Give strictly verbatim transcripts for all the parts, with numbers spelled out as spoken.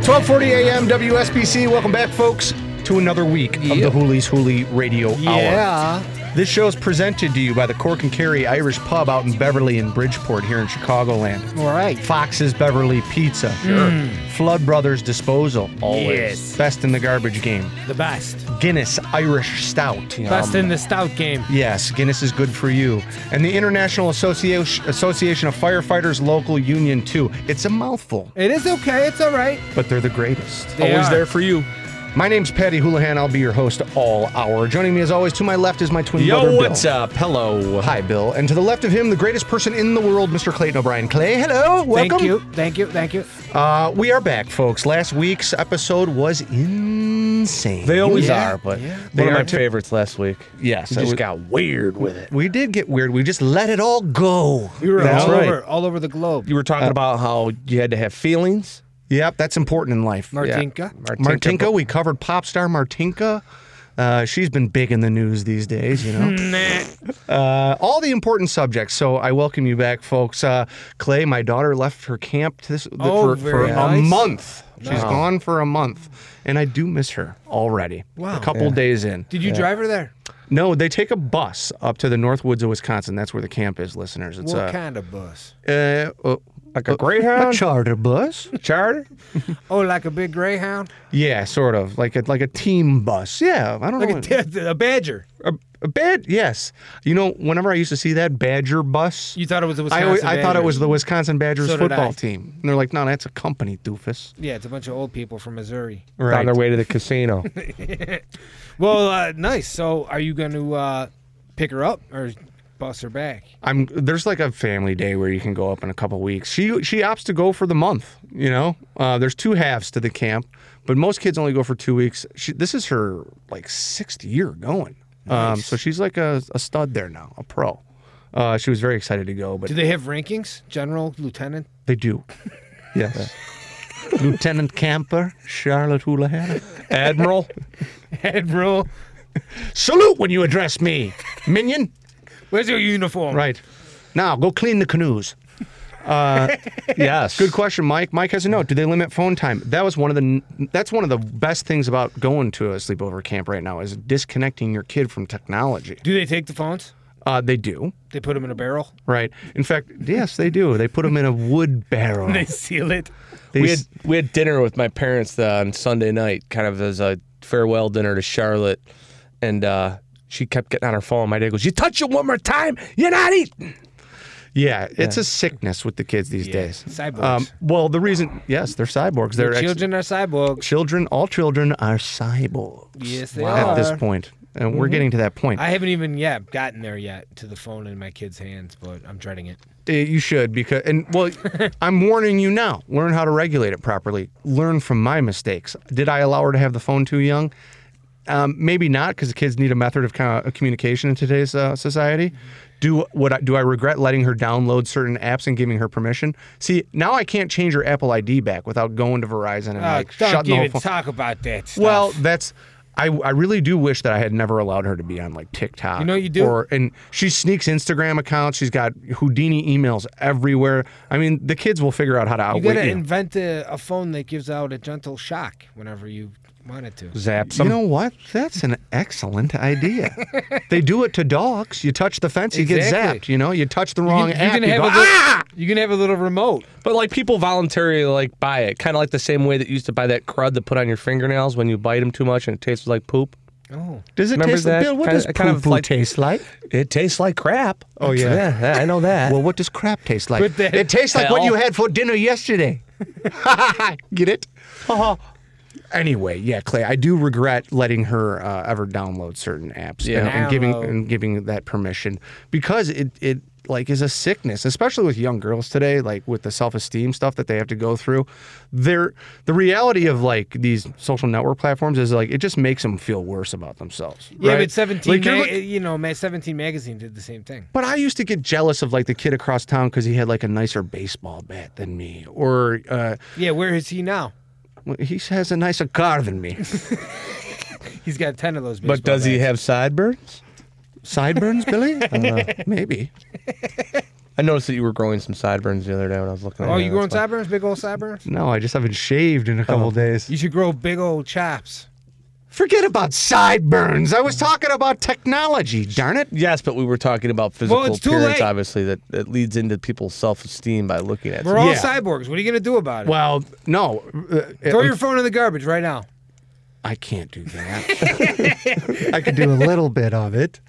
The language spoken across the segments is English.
twelve forty a.m. W S B C. Welcome back, folks, to another week Yep. of the Hooley's Hooley Radio Yeah. Hour. This show is presented to you by the Cork and Kerry Irish Pub out in Beverly and Bridgeport here in Chicagoland. All right. Fox's Beverly Pizza. Sure. Flood Brothers Disposal. Always. Yes. Best in the garbage game. The best. Guinness Irish Stout. Best Um, in the stout game. Yes, Guinness is good for you. And the International Association Association of Firefighters Local Union two. It's a mouthful, It is okay. It's all right. but they're the greatest. They Always are. there for you. My name's Patty Houlihan. I'll be your host all hour. Joining me as always to my left is my twin brother, Yo, Bill. what's up? Hello. Hi, Bill. And to the left of him, the greatest person in the world, Mister Clayton O'Brien. Clay, hello. Welcome. Thank you. Thank you. Thank you. Uh, we are back, folks. Last week's episode was insane. They always Yeah, are, but yeah. They one of are my too- favorites last week. Yes. We it just was- got weird with it. we did get weird. We just let it all go. We were That's all right. over, all over the globe. You were talking about how you had to have feelings. Yep, that's important in life. Martinka. Martinka, we covered pop star Martinka. Uh, she's been big in the news these days, you know. Nah. Uh, all the important subjects. So I welcome you back, folks. Uh, Clay, my daughter left her camp this, th- Oh, for, for very a nice. month. She's Nice. gone for a month, and I do miss her already. Wow. A couple Yeah. days in. Did you drive her there? No, they take a bus up to the North Woods of Wisconsin. That's where the camp is, listeners. It's What a, kind of bus? uh, uh, Like a a Greyhound? charter bus. Charter? Oh, like a big Greyhound? Yeah, sort of like a like a team bus. Yeah, I don't know. Like a, a Badger. A, a bad, yes. You know, whenever I used to see that Badger bus, You thought it was the I, Wisconsin always, I thought it Badgers. was the Wisconsin Badgers So did football I. team. And they're like, no, that's a company, doofus. Yeah, it's a bunch of old people from Missouri. On their way to the casino. Well, uh, nice. So are you going to uh, pick her up or bus her back? I'm there's like a family day where you can go up in a couple weeks. She she opts to go for the month. You know, uh, there's two halves to the camp, but most kids only go for two weeks. She, this is her like sixth year going. Um, Nice. so she's like a, a stud there now, a pro. Uh, she was very excited to go, but Do they have rankings? General, lieutenant? they do. Yes. Lieutenant Camper, Charlotte Houlihan. Admiral? Admiral? Salute when you address me, minion. Where's your uniform? Right. Now, go clean the canoes. Uh, Yes. good question, Mike. Mike has a note. Do they limit phone time? That was one of the. That's one of the best things about going to a sleepover camp right now is disconnecting your kid from technology. Do they take the phones? Uh, they do, They put them in a barrel? right? In fact, yes, they do. They put them in a wood barrel. They seal it? They We had, s- we had dinner with my parents uh, on Sunday night, kind of as a farewell dinner to Charlotte. And uh, she kept getting on her phone. My dad goes, you touch it one more time, you're not eating. yeah, it's a sickness with the kids these days. Cyborgs. well, the reason, yes, they're cyborgs. They're Their ex- children are cyborgs. children. All children are cyborgs. Yes, they at are. this point, and we're getting to that point. I haven't even yeah gotten there yet to the phone in my kids' hands, but I'm dreading it. Uh, You should because, and well, I'm warning you now. Learn how to regulate it properly. Learn from my mistakes. Did I allow her to have the phone too young? Um, maybe not, because the kids need a method of, kind of communication in today's uh, society. Do what? I, do I regret letting her download certain apps and giving her permission? See, now I can't change her Apple I D back without going to Verizon and Uh, like don't shutting the whole even phone. talk about that stuff. Well, that's. I, I really do wish that I had never allowed her to be on like TikTok. You know you do? Or and she sneaks Instagram accounts. She's got Houdini emails everywhere. I mean, the kids will figure out how to you outwit gotta you. invent a, a phone that gives out a gentle shock whenever you want it to. Zap You some. know what? That's an excellent idea. They do it to dogs. You touch the fence, you get Exactly. zapped. You know, you touch the wrong you, app, can you have go, a little, ah! you can have a little remote. But like people voluntarily like buy it, kind of like the same way that you used to buy that crud to put on your fingernails when you bite them too much and it tastes like poop. Oh, Does it Remember taste that? like Bill? What Kinda- does kind of poo-poo like- taste like? It tastes like crap. Oh, yeah. yeah, yeah, I know that. Well, what does crap taste like? Put that- It tastes like what Hell. you had for dinner yesterday. Get it? Anyway, yeah, Clay, I do regret letting her uh, ever download certain apps Yeah. and, and giving Download. and giving that permission because it it like is a sickness, especially with young girls today, like with the self-esteem stuff that they have to go through. They're, the reality of like these social network platforms is like it just makes them feel worse about themselves. yeah, right? but seventeen, Like, you're ma- look- you know, ma- seventeen magazine did the same thing. But I used to get jealous of like the kid across town because he had like a nicer baseball bat than me, or uh, Yeah, where is he now? he has a nicer car than me. He's got ten of those. But does he baseball have sideburns? Sideburns, Billy? Uh, maybe. I noticed that you were growing some sideburns the other day when I was looking at Oh, you. you growing That's why. sideburns? Big old sideburns? No, I just haven't shaved in a couple Oh. days. You should grow big old chops. Forget about sideburns. I was talking about technology, darn it. Yes, but we were talking about physical it's too appearance, late. obviously, that, that leads into people's self-esteem by looking at We're you. all Yeah. cyborgs. What are you going to do about it? Well, no. uh, Throw uh, your phone in the garbage right now. I can't do that. I could do a little bit of it.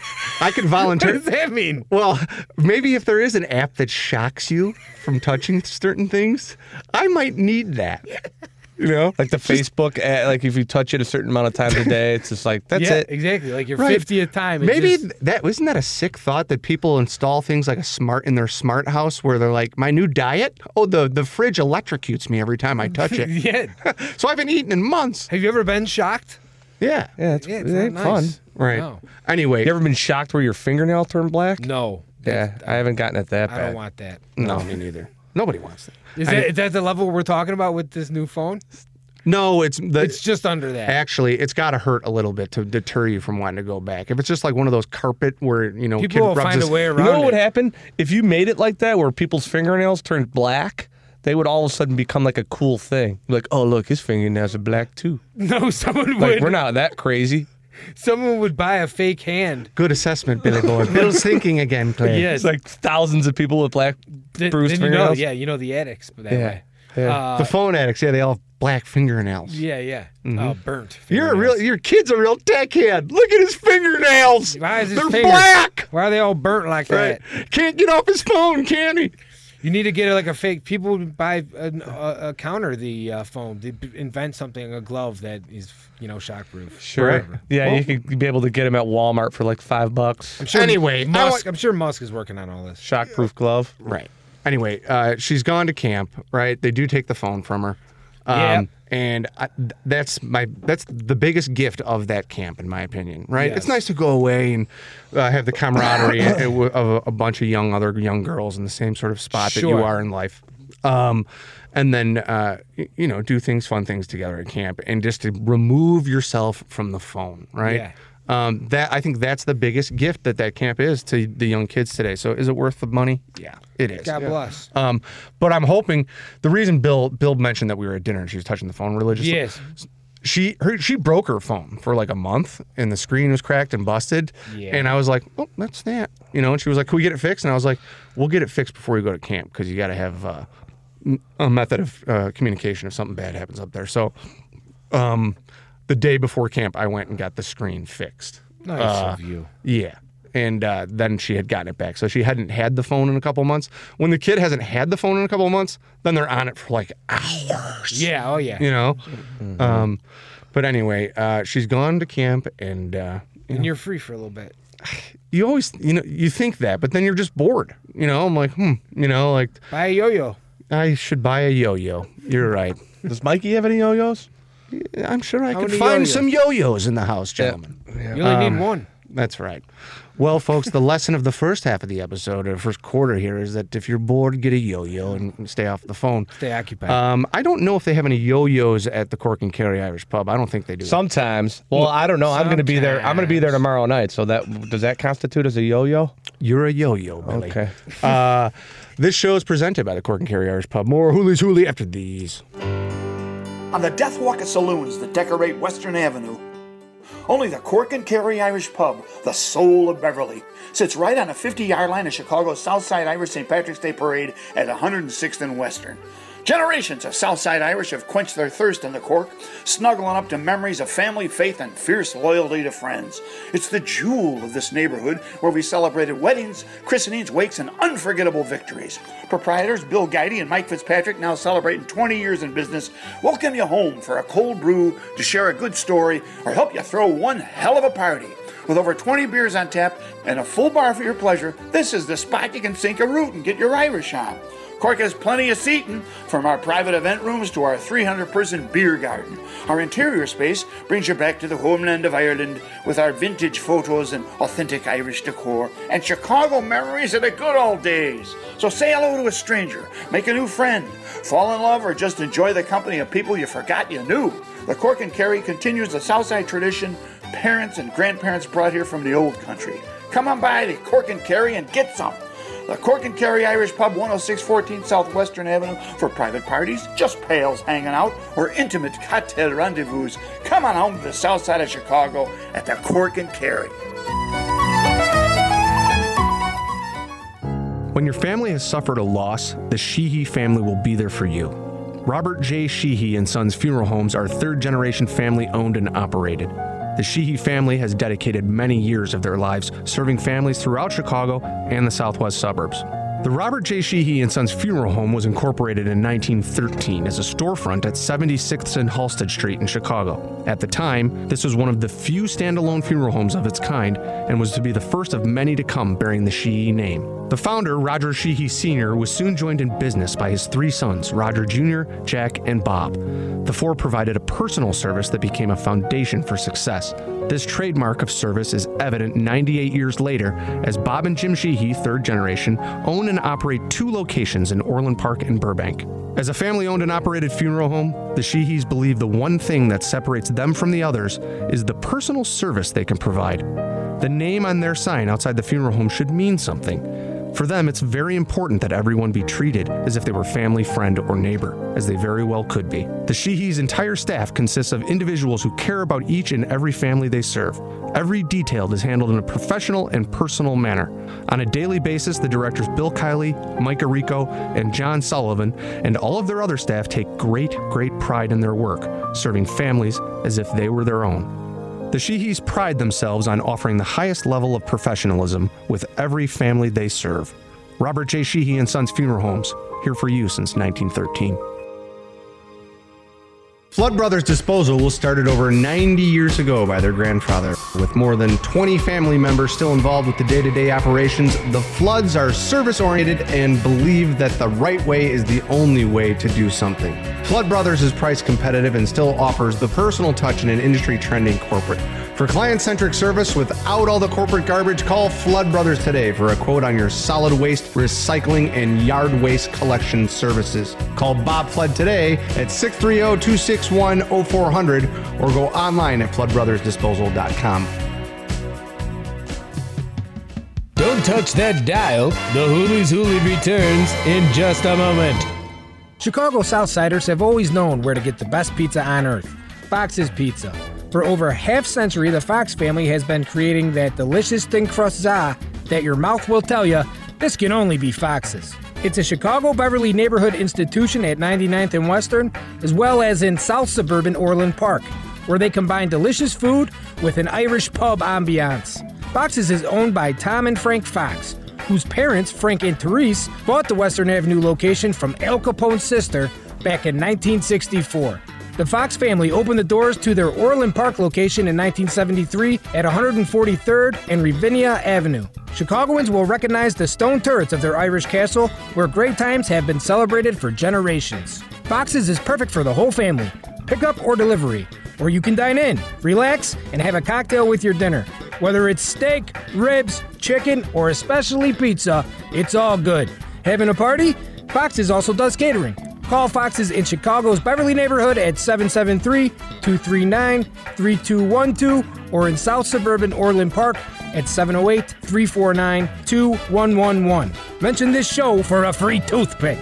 I could What volunteer. does that mean? Well, maybe if there is an app that shocks you from touching certain things, I might need that. You know? Like the Facebook, ad, like if you touch it a certain amount of times a day, it's just like, that's yeah, it. exactly. Like your Right. fiftieth time. it Maybe just- that wasn't that a sick thought that people install things like a smart in their smart house where they're like, my new diet? Oh, the, the fridge electrocutes me every time I touch it. yeah. So I haven't eaten in months. Have you ever been shocked? Yeah. Yeah, it's, Yeah, it it's ain't not fun. nice. Right. No. Anyway, You ever been shocked where your fingernail turned black? No. Yeah, I haven't gotten it that I bad. don't want that. no, me neither. Nobody wants that. Is I- that, is that the level we're talking about with this new phone? No, it's the. It's just under that. Actually, it's got to hurt a little bit to deter you from wanting to go back. If it's just like one of those carpet where, you know, People kid will rubs find his- a way You around know what it. would happen? If you made it like that, where people's fingernails turned black, they would all of a sudden become like a cool thing. Like, oh, look, his fingernails are black too. No, someone Like, would. we're not that crazy. Someone would buy a fake hand. Good assessment, Billy Boy. Bill's thinking again, Clay. Yes. It's like thousands of people with black Then, bruised then you know, fingernails. yeah, you know the addicts that Yeah. way. Yeah. Uh, The phone addicts, yeah, they all have black fingernails. yeah, yeah. Oh, burnt. You're a fingernails. real. Your kid's a real deckhead. Look at his fingernails. Why is his They're fingers- black. Why are they all burnt like Right. that? Can't get off his phone, can he? You need to get like a fake. People would buy a, a, a counter the uh, phone. They b- invent something, a glove that is, you know, shockproof. Sure. Right. Yeah, Well- you could be able to get them at Walmart for like five bucks. I'm sure Anyway, I Musk, want- I'm sure Musk is working on all this. Shockproof glove. Right. Anyway, uh, she's gone to camp. Right. They do take the phone from her. Um, Yeah. And I, th- that's my that's the biggest gift of that camp, in my opinion. Right. Yes. It's nice to go away and uh, have the camaraderie of a, a bunch of young other young girls in the same sort of spot that you Sure. are in life. Um, and then uh, y- you know, do things, fun things together at camp, and just to remove yourself from the phone. Right. Yeah. Um, that I think that's the biggest gift that that camp is to the young kids today. So is it worth the money? Yeah, it is. God bless. Um, but I'm hoping the reason Bill Bill mentioned that we were at dinner and she was touching the phone religiously. Yes. She her, she broke her phone for like a month and the screen was cracked and busted. Yeah. And I was like, oh, that's that. You know. And she was like, can we get it fixed? And I was like, we'll get it fixed before you go to camp because you got to have uh, m- a method of uh, communication if something bad happens up there. So, um, the day before camp, I went and got the screen fixed. Nice Uh, of you. Yeah. And uh, then she had gotten it back. So she hadn't had the phone in a couple months. When the kid hasn't had the phone in a couple months, then they're on it for like hours. Yeah. Oh yeah. You know? Um, but anyway, uh, she's gone to camp and uh, And you're free for a little bit. you always, you know, you think that, but then you're just bored. You know, I'm like, hmm, you know, like Buy a yo-yo. I should buy a yo-yo. You're right. Does Mikey have any yo-yos? I'm sure I How could many find yo-yos? some yo-yos in the house, gentlemen. You only need one. That's right. Well, folks, the lesson of the first half of the episode, or the first quarter here, is that if you're bored, get a yo-yo and stay off the phone. Stay occupied. Um, I don't know if they have any yo-yos at the Cork and Kerry Irish Pub. I don't think they do. Sometimes. Well, I don't know. I'm going to be there. I'm going to be there tomorrow night. So that does that constitute as a yo-yo? You're a yo-yo, Billy. Okay. Uh, this show is presented by the Cork and Kerry Irish Pub. More Hoolies Hoolie after these. On the Deathwalker saloons that decorate Western Avenue, only the Cork and Kerry Irish Pub, the soul of Beverly, sits right on a fifty-yard line of Chicago's Southside Irish Saint Patrick's Day Parade at one hundred sixth and Western. Generations of Southside Irish have quenched their thirst in the Cork, snuggling up to memories of family, faith, and fierce loyalty to friends. It's the jewel of this neighborhood where we celebrated weddings, christenings, wakes, and unforgettable victories. Proprietors Bill Guidey and Mike Fitzpatrick, now celebrating twenty years in business, welcome you home for a cold brew, to share a good story, or help you throw one hell of a party. With over twenty beers on tap and a full bar for your pleasure, this is the spot you can sink a root and get your Irish on. Cork has plenty of seating, from our private event rooms to our three hundred person beer garden. Our interior space brings you back to the homeland of Ireland with our vintage photos and authentic Irish decor and Chicago memories of the good old days. So say hello to a stranger, make a new friend, fall in love, or just enjoy the company of people you forgot you knew. The Cork and Kerry continues the Southside tradition parents and grandparents brought here from the old country. Come on by the Cork and Kerry and get some. The Cork and Kerry Irish Pub, one oh six fourteen South Western Avenue, for private parties, just pals hanging out, or intimate cocktail rendezvous. Come on home to the south side of Chicago at the Cork and Kerry. When your family has suffered a loss, the Sheehy family will be there for you. Robert J. Sheehy and Sons Funeral Homes are third-generation family-owned and operated. The Sheehy family has dedicated many years of their lives serving families throughout Chicago and the southwest suburbs. The Robert J. Sheehy and Sons Funeral Home was incorporated in nineteen thirteen as a storefront at seventy-sixth and Halsted Street in Chicago. At the time, this was one of the few standalone funeral homes of its kind and was to be the first of many to come bearing the Sheehy name. The founder, Roger Sheehy Senior, was soon joined in business by his three sons, Roger Junior, Jack, and Bob. The four provided a personal service that became a foundation for success. This trademark of service is evident ninety-eight years later as Bob and Jim Sheehy, third generation, own and operate two locations in Orland Park and Burbank. As a family-owned and operated funeral home, the Sheehys believe the one thing that separates them from the others is the personal service they can provide. The name on their sign outside the funeral home should mean something. For them, it's very important that everyone be treated as if they were family, friend, or neighbor, as they very well could be. The Sheehys' entire staff consists of individuals who care about each and every family they serve. Every detail is handled in a professional and personal manner. On a daily basis, the directors Bill Kiley, Micah Rico, and John Sullivan, and all of their other staff take great, great pride in their work, serving families as if they were their own. The Sheehys pride themselves on offering the highest level of professionalism with every family they serve. Robert J. Sheehy and Sons Funeral Homes, here for you since nineteen thirteen. Flood Brothers Disposal was started over ninety years ago by their grandfather. With more than twenty family members still involved with the day-to-day operations, the Floods are service-oriented and believe that the right way is the only way to do something. Flood Brothers is price competitive and still offers the personal touch in an industry-trending corporate. For client-centric service without all the corporate garbage, call Flood Brothers today for a quote on your solid waste, recycling, and yard waste collection services. Call Bob Flood today at six three zero, two six one, zero four zero zero or go online at flood brothers disposal dot com. Don't touch that dial. The Hoolies Hooli returns in just a moment. Chicago Southsiders have always known where to get the best pizza on earth, Fox's Pizza. For over a half century, the Fox family has been creating that delicious thin crust za that your mouth will tell you, this can only be Fox's. It's a Chicago Beverly neighborhood institution at ninety-ninth and Western, as well as in South Suburban Orland Park, where they combine delicious food with an Irish pub ambiance. Fox's is owned by Tom and Frank Fox, whose parents, Frank and Therese, bought the Western Avenue location from Al Capone's sister back in nineteen sixty-four. The Fox family opened the doors to their Orland Park location in nineteen seventy-three at one forty-third and Ravinia Avenue. Chicagoans will recognize the stone turrets of their Irish castle, where great times have been celebrated for generations. Fox's is perfect for the whole family, pickup or delivery, or you can dine in, relax, and have a cocktail with your dinner. Whether it's steak, ribs, chicken, or especially pizza, it's all good. Having a party? Fox's also does catering. Call Fox's in Chicago's Beverly neighborhood at seven seven three, two three nine, three two one two or in South Suburban Orland Park at seven oh eight, three four nine, two one one one. Mention this show for a free toothpick.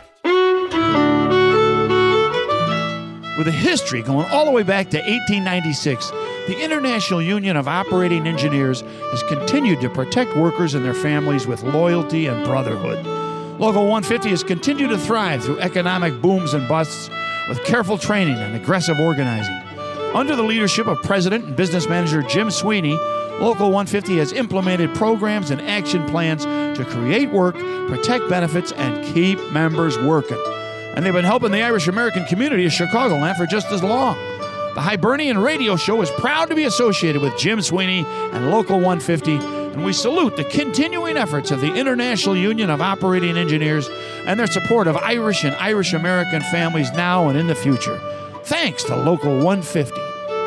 With a history going all the way back to eighteen ninety-six, the International Union of Operating Engineers has continued to protect workers and their families with loyalty and brotherhood. Local one fifty has continued to thrive through economic booms and busts with careful training and aggressive organizing. Under the leadership of President and Business Manager Jim Sweeney, Local one fifty has implemented programs and action plans to create work, protect benefits, and keep members working. And they've been helping the Irish American community of Chicagoland for just as long. The Hibernian Radio Show is proud to be associated with Jim Sweeney and Local one fifty, and we salute the continuing efforts of the International Union of Operating Engineers and their support of Irish and Irish American families now and in the future. Thanks to Local one fifty.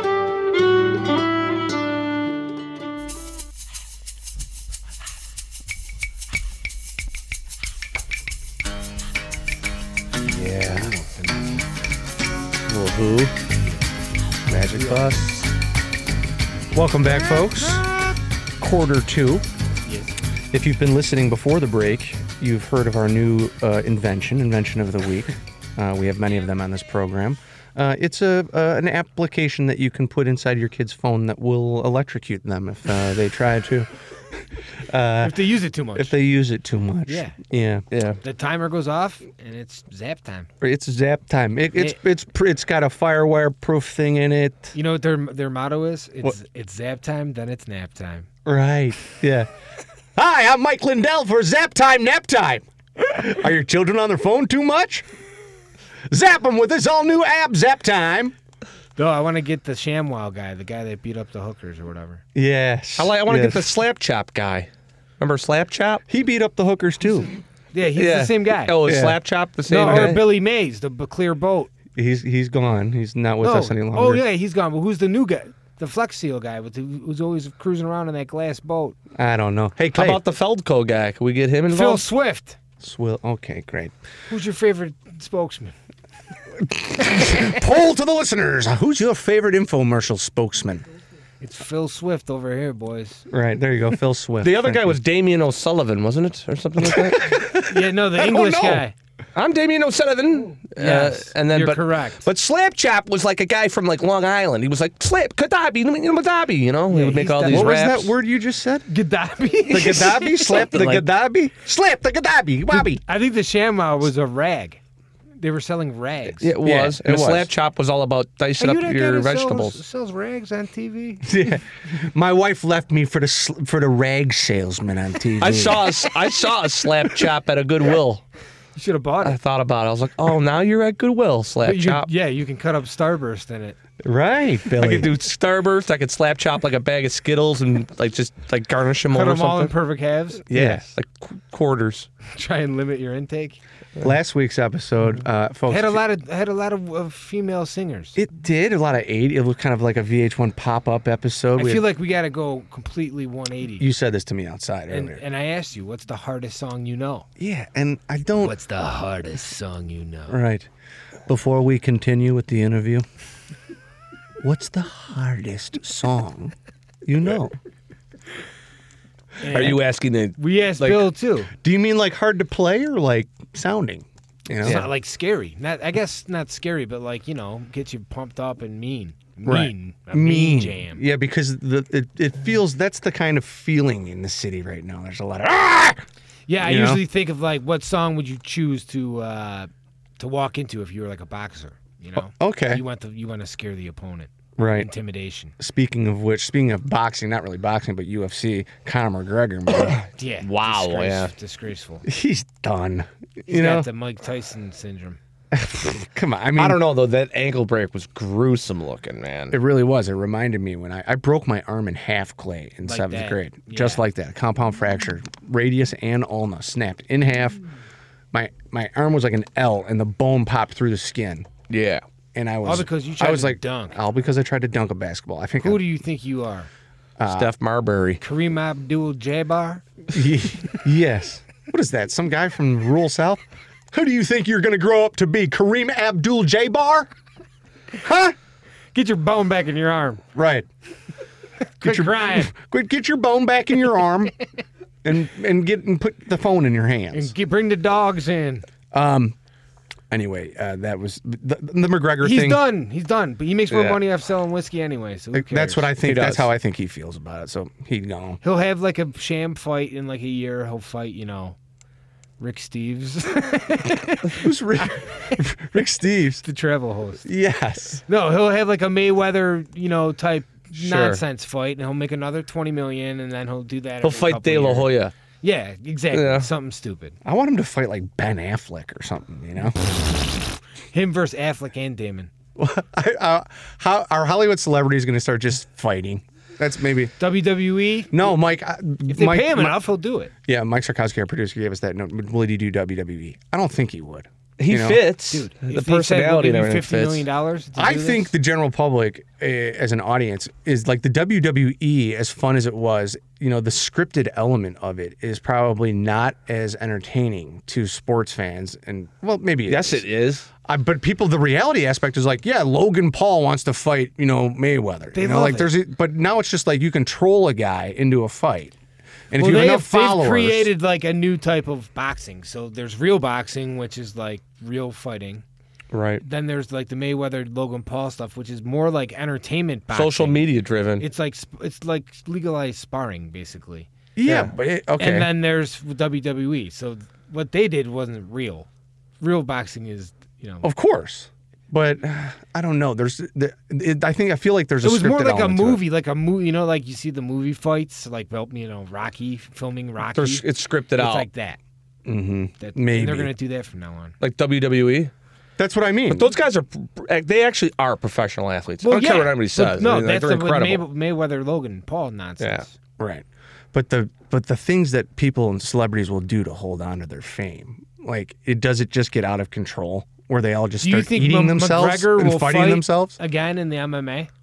Yeah. Little Who. Magic Bus. Welcome back, folks. Quarter two. Yes. If you've been listening before the break, you've heard of our new uh, invention, Invention of the Week. Uh, we have many of them on this program. Uh, it's a uh, an application that you can put inside your kid's phone that will electrocute them if uh, they try to. Uh, if they use it too much. If they use it too much. Yeah. Yeah. Yeah. The timer goes off, and it's zap time. It's zap time. It, it's It- it's pr- it's got a firewire proof thing in it. You know what their their motto is? It's What? it's zap time, then it's nap time. Right. Yeah. Hi, I'm Mike Lindell for Zap Time Nap Time. Are your children on their phone too much? Zap them with this all new app, Zap Time. No, I want to get the ShamWow guy, the guy that beat up the hookers or whatever. Yes. I like. I want to yes. get the Slap Chop guy. Remember Slap Chop? He beat up the hookers too. Yeah, he's the same guy. Oh, is Yeah. Slap Chop the same no, guy? or Billy Mays, the b- clear boat. He's he's gone. He's not with No. us any longer. Oh yeah, he's gone. But who's the new guy? The Flex Seal guy with the, who's always cruising around in that glass boat. I don't know. Hey, How Clay. about the Feldco guy? Can we get him Phil involved? Swift. Swill? Okay, great. Who's your favorite spokesman? Poll to the listeners. Who's your favorite infomercial spokesman? It's Phil Swift over here, boys. Right, there you go. Phil Swift. The other Thank guy you. was Damian O'Sullivan, wasn't it, or something like that? Yeah, no, the English know. guy. I'm Damian O'Sullivan. Yes, uh, and then you're but, correct. But Slap Chop was like a guy from like Long Island. He was like Slap Kadabi, Kadabi. You know, he Yeah, would make he's all done- these What was raps. that word you just said? Gaddafi. The Gaddafi? Slap the Something like- Gaddafi? Slap the Gaddafi. Wobby. I think the ShamWow was a rag. They were selling rags. Yeah, it was. Yeah, and it the was. Slap Chop was all about dicing Are up you that guy your that vegetables. Sells, sells rags on T V? Yeah. My wife left me for the sl- for the rag salesman on T V. I saw a, s- I saw a Slap Chop at a Goodwill. You should have bought I it. thought about it. I was like, oh, now you're at Goodwill, Slap But you Chop. could, yeah, you can cut up Starburst in it. Right, Billy. I could do Starburst. I could Slap Chop like a bag of Skittles and like just like garnish them Cut over them all in something. perfect halves. Yeah, like qu- quarters. Try and limit your intake. Last week's episode, uh, folks. Had a lot of had a lot of uh, female singers. It did a lot of eight. It was kind of like a V H one pop up episode. I We feel had- like we got to go completely one eighty. you said this to me outside and, earlier. and I asked you, what's the hardest song you know? yeah, and I don't. What's the hardest song you know? Right. Before we continue with the interview, what's the hardest song you know? Are you asking the? We asked Like- Bill too. Do you mean like hard to play or like sounding? You know? It's not like scary. Not I guess not scary, but like, you know, get you pumped up and mean. Mean. Right. A mean jam. Yeah, because the it, it feels that's the kind of feeling in the city right now. There's a lot of ah! Yeah, I You know? usually think of like what song would you choose to uh, to walk into if you were like a boxer, you know? okay. You want to you want to scare the opponent. Right. Intimidation. Speaking of which, speaking of boxing, not really boxing, but U F C, Conor McGregor, man, Yeah. Wow, disgrace- yeah. Disgraceful. he's done. He's You know, got the Mike Tyson syndrome. come on. I mean, I don't know though. That ankle break was gruesome looking, man. It really was. It reminded me when I, I broke my arm in half, Clay, in Like seventh that. grade. Just Yeah. like that. Compound fracture. Radius and ulna snapped in half. My my arm was like an L, and the bone popped through the skin. Yeah. And I was All because you I tried was to like, dunk. All because I tried to dunk a basketball. I think Who I, do you think you are? Steph Marbury. Kareem Abdul-Jabbar? yes. What is that? Some guy from rural South? Who do you think you're going to grow up to be? Kareem Abdul-Jabbar? Huh? Get your bone back in your arm. Right. Quit crying. Quit. Get your bone back in your arm, and and get and put the phone in your hands. And get, bring the dogs in. Anyway, uh, that was the, the McGregor He's thing. done. He's done. But he makes more Yeah. money off selling whiskey anyway. So who Like, That's what I cares? think. He That's does. how I think he feels about it. So he gone. He'll have like a sham fight in like a year. He'll fight, you know, Rick Steves, Who's Rick? Rick Steves? the travel host. Yes. No, he'll have like a Mayweather, you know, type Sure. nonsense fight, and he'll make another twenty million, and then he'll do that. He'll every fight couple De La years. Hoya. Yeah, exactly. Yeah. Something stupid. I want him to fight like Ben Affleck or something. You know. Him versus Affleck and Damon. I, uh, how are Hollywood celebrities going to start just fighting? That's maybe. W W E. No, Mike. I- If they Mike, pay him Mi- enough, he'll do it. Yeah, Mike Sarkowski, our producer, gave us that note. Will he do W W E? I don't think he would. He You know? fits. Dude, the if they said, we'll personality give and you everything fifty fits. million dollars. to I do think this? the general public, uh, as an audience, is like the W W E. As fun as it was, you know, the scripted element of it is probably not as entertaining to sports fans. And well, maybe it Yes, is. it is. I, but people, the reality aspect is like, yeah, Logan Paul wants to fight, you know, Mayweather. They you know, love like it. there's, a, but now it's just like you can troll a guy into a fight. And if well, you have they enough have, they've followers, created like a new type of boxing. So there's real boxing, which is like real fighting. Right. Then there's like the Mayweather Logan Paul stuff, which is more like entertainment boxing. Social media driven. It's like sp- it's like legalized sparring, basically. yeah, Yeah. but it, okay. And then there's W W E. So what they did wasn't real. Real boxing is, you know. of course, but uh, I don't know. There's, the, it, I think I feel like there's a It was more scripted like a element to it. movie, like a movie. You know, like you see the movie fights, like well, you know, Rocky filming Rocky. There's, it's scripted it's out. like that. Mm-hmm. That Maybe. and they're gonna do that from now on. Like W W E. That's what I mean. But those guys are, they actually are professional athletes. I don't care what anybody but says. No, I mean, like, that's they're the incredible. May- Mayweather Logan Paul nonsense. Right. But the but the things that people and celebrities will do to hold on to their fame, like it does it just get out of control where they all just Do you start think eating M- themselves McGregor and will fighting fight themselves? again in the M M A?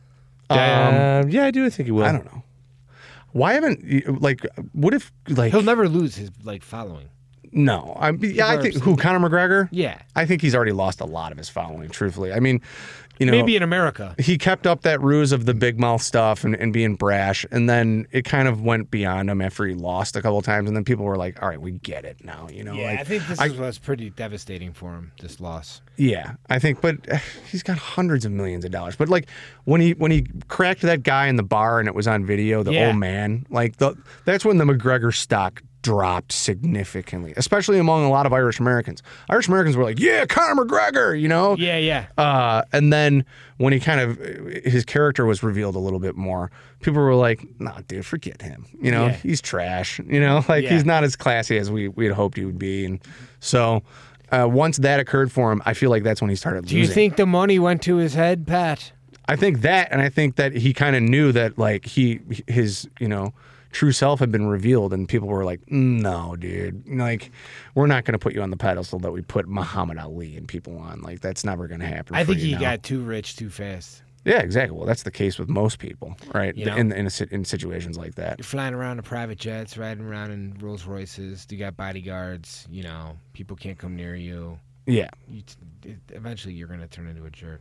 Yeah, um, yeah, I do think he will. I don't know. Why haven't you- like what if like He'll never lose his like following. no? I yeah, I are think who Conor McGregor? Yeah, I think he's already lost a lot of his following, truthfully. I mean, you know, maybe in America. he kept up that ruse of the big mouth stuff and, and being brash, and then it kind of went beyond him after he lost a couple of times, and then people were like, all right, we get it now, you know? Yeah, like, I think this I- is was pretty devastating for him. This loss. Yeah, I think, but uh, he's got hundreds of millions of dollars. But like when he when he cracked that guy in the bar and it was on video, the Yeah. old man, like the that's when the McGregor stock dropped significantly, especially among a lot of Irish Americans. Irish Americans were like, "Yeah, Conor McGregor," you know. Yeah, yeah. Uh, and then when he kind of his character was revealed a little bit more, people were like, "Nah, dude, forget him. You know, Yeah. he's trash. You know, like Yeah. he's not as classy as we we had hoped he would be." And so. Uh, once that occurred for him, I feel like that's when he started Do losing. you think the money went to his head, Pat? I think that, and I think that he kind of knew that, like he, his, you know, true self had been revealed, and people were like, "No, dude, like we're not going to put you on the pedestal that we put Muhammad Ali and people on. Like that's never going to happen." I for think you he now." got too rich too fast. Yeah, exactly. Well, that's the case with most people, right? You know? in in, a, si- in situations like that. You're flying around in private jets, riding around in Rolls Royces. You got bodyguards. You know, people can't come near you. Yeah, you t- it, eventually, you're gonna turn into a jerk.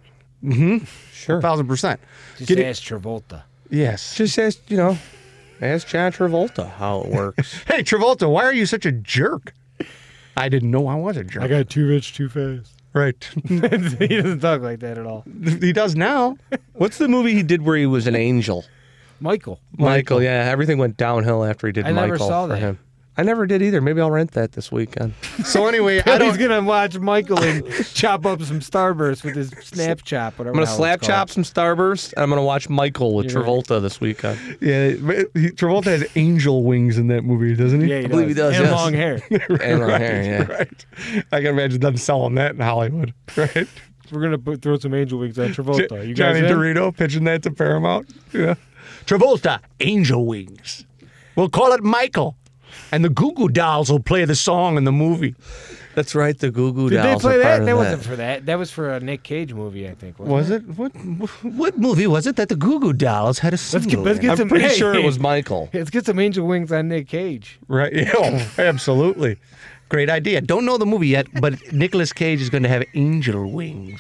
Sure. a thousand percent. Just Get it- ask Travolta. Yes. Just ask, you know, ask John Travolta how it works. Hey, Travolta, why are you such a jerk? I didn't know I was a jerk. got too rich too fast. right. He doesn't talk like that at all. He does now. What's the movie he did where he was an angel? Michael. Michael, yeah. Everything went downhill after he did I Michael never saw for that. him. I never did either. Maybe I'll rent that this weekend. So anyway, I He's don't. gonna watch Michael and chop up some Starburst with his snap chop. Whatever. I'm gonna the hell slap it's chop called. some Starburst, and I'm gonna watch Michael with You're right. Travolta this weekend. Yeah, but he, Travolta has angel wings in that movie, doesn't he? Yeah, he I believe he does, And yes. long hair. And long right, hair, yeah. right. I can imagine them selling that in Hollywood, right? We're gonna put, throw some angel wings on Travolta. You Johnny guys in? Dorito pitching that to Paramount. Yeah. Travolta, angel wings. We'll call it Michael. And the Goo Goo Dolls will play the song in the movie. That's right. The Goo Goo Did they Dolls play are part that? of That wasn't for that. That was for a Nick Cage movie, I think. Wasn't Was it? What what movie was it that the Goo Goo Dolls had a Let's get, single let's in? get I'm some. pretty hey, sure it was Michael. Let's get some angel wings on Nick Cage. Right. Yeah, oh, absolutely. Great idea. Don't know the movie yet, but Nicolas Cage is going to have angel wings.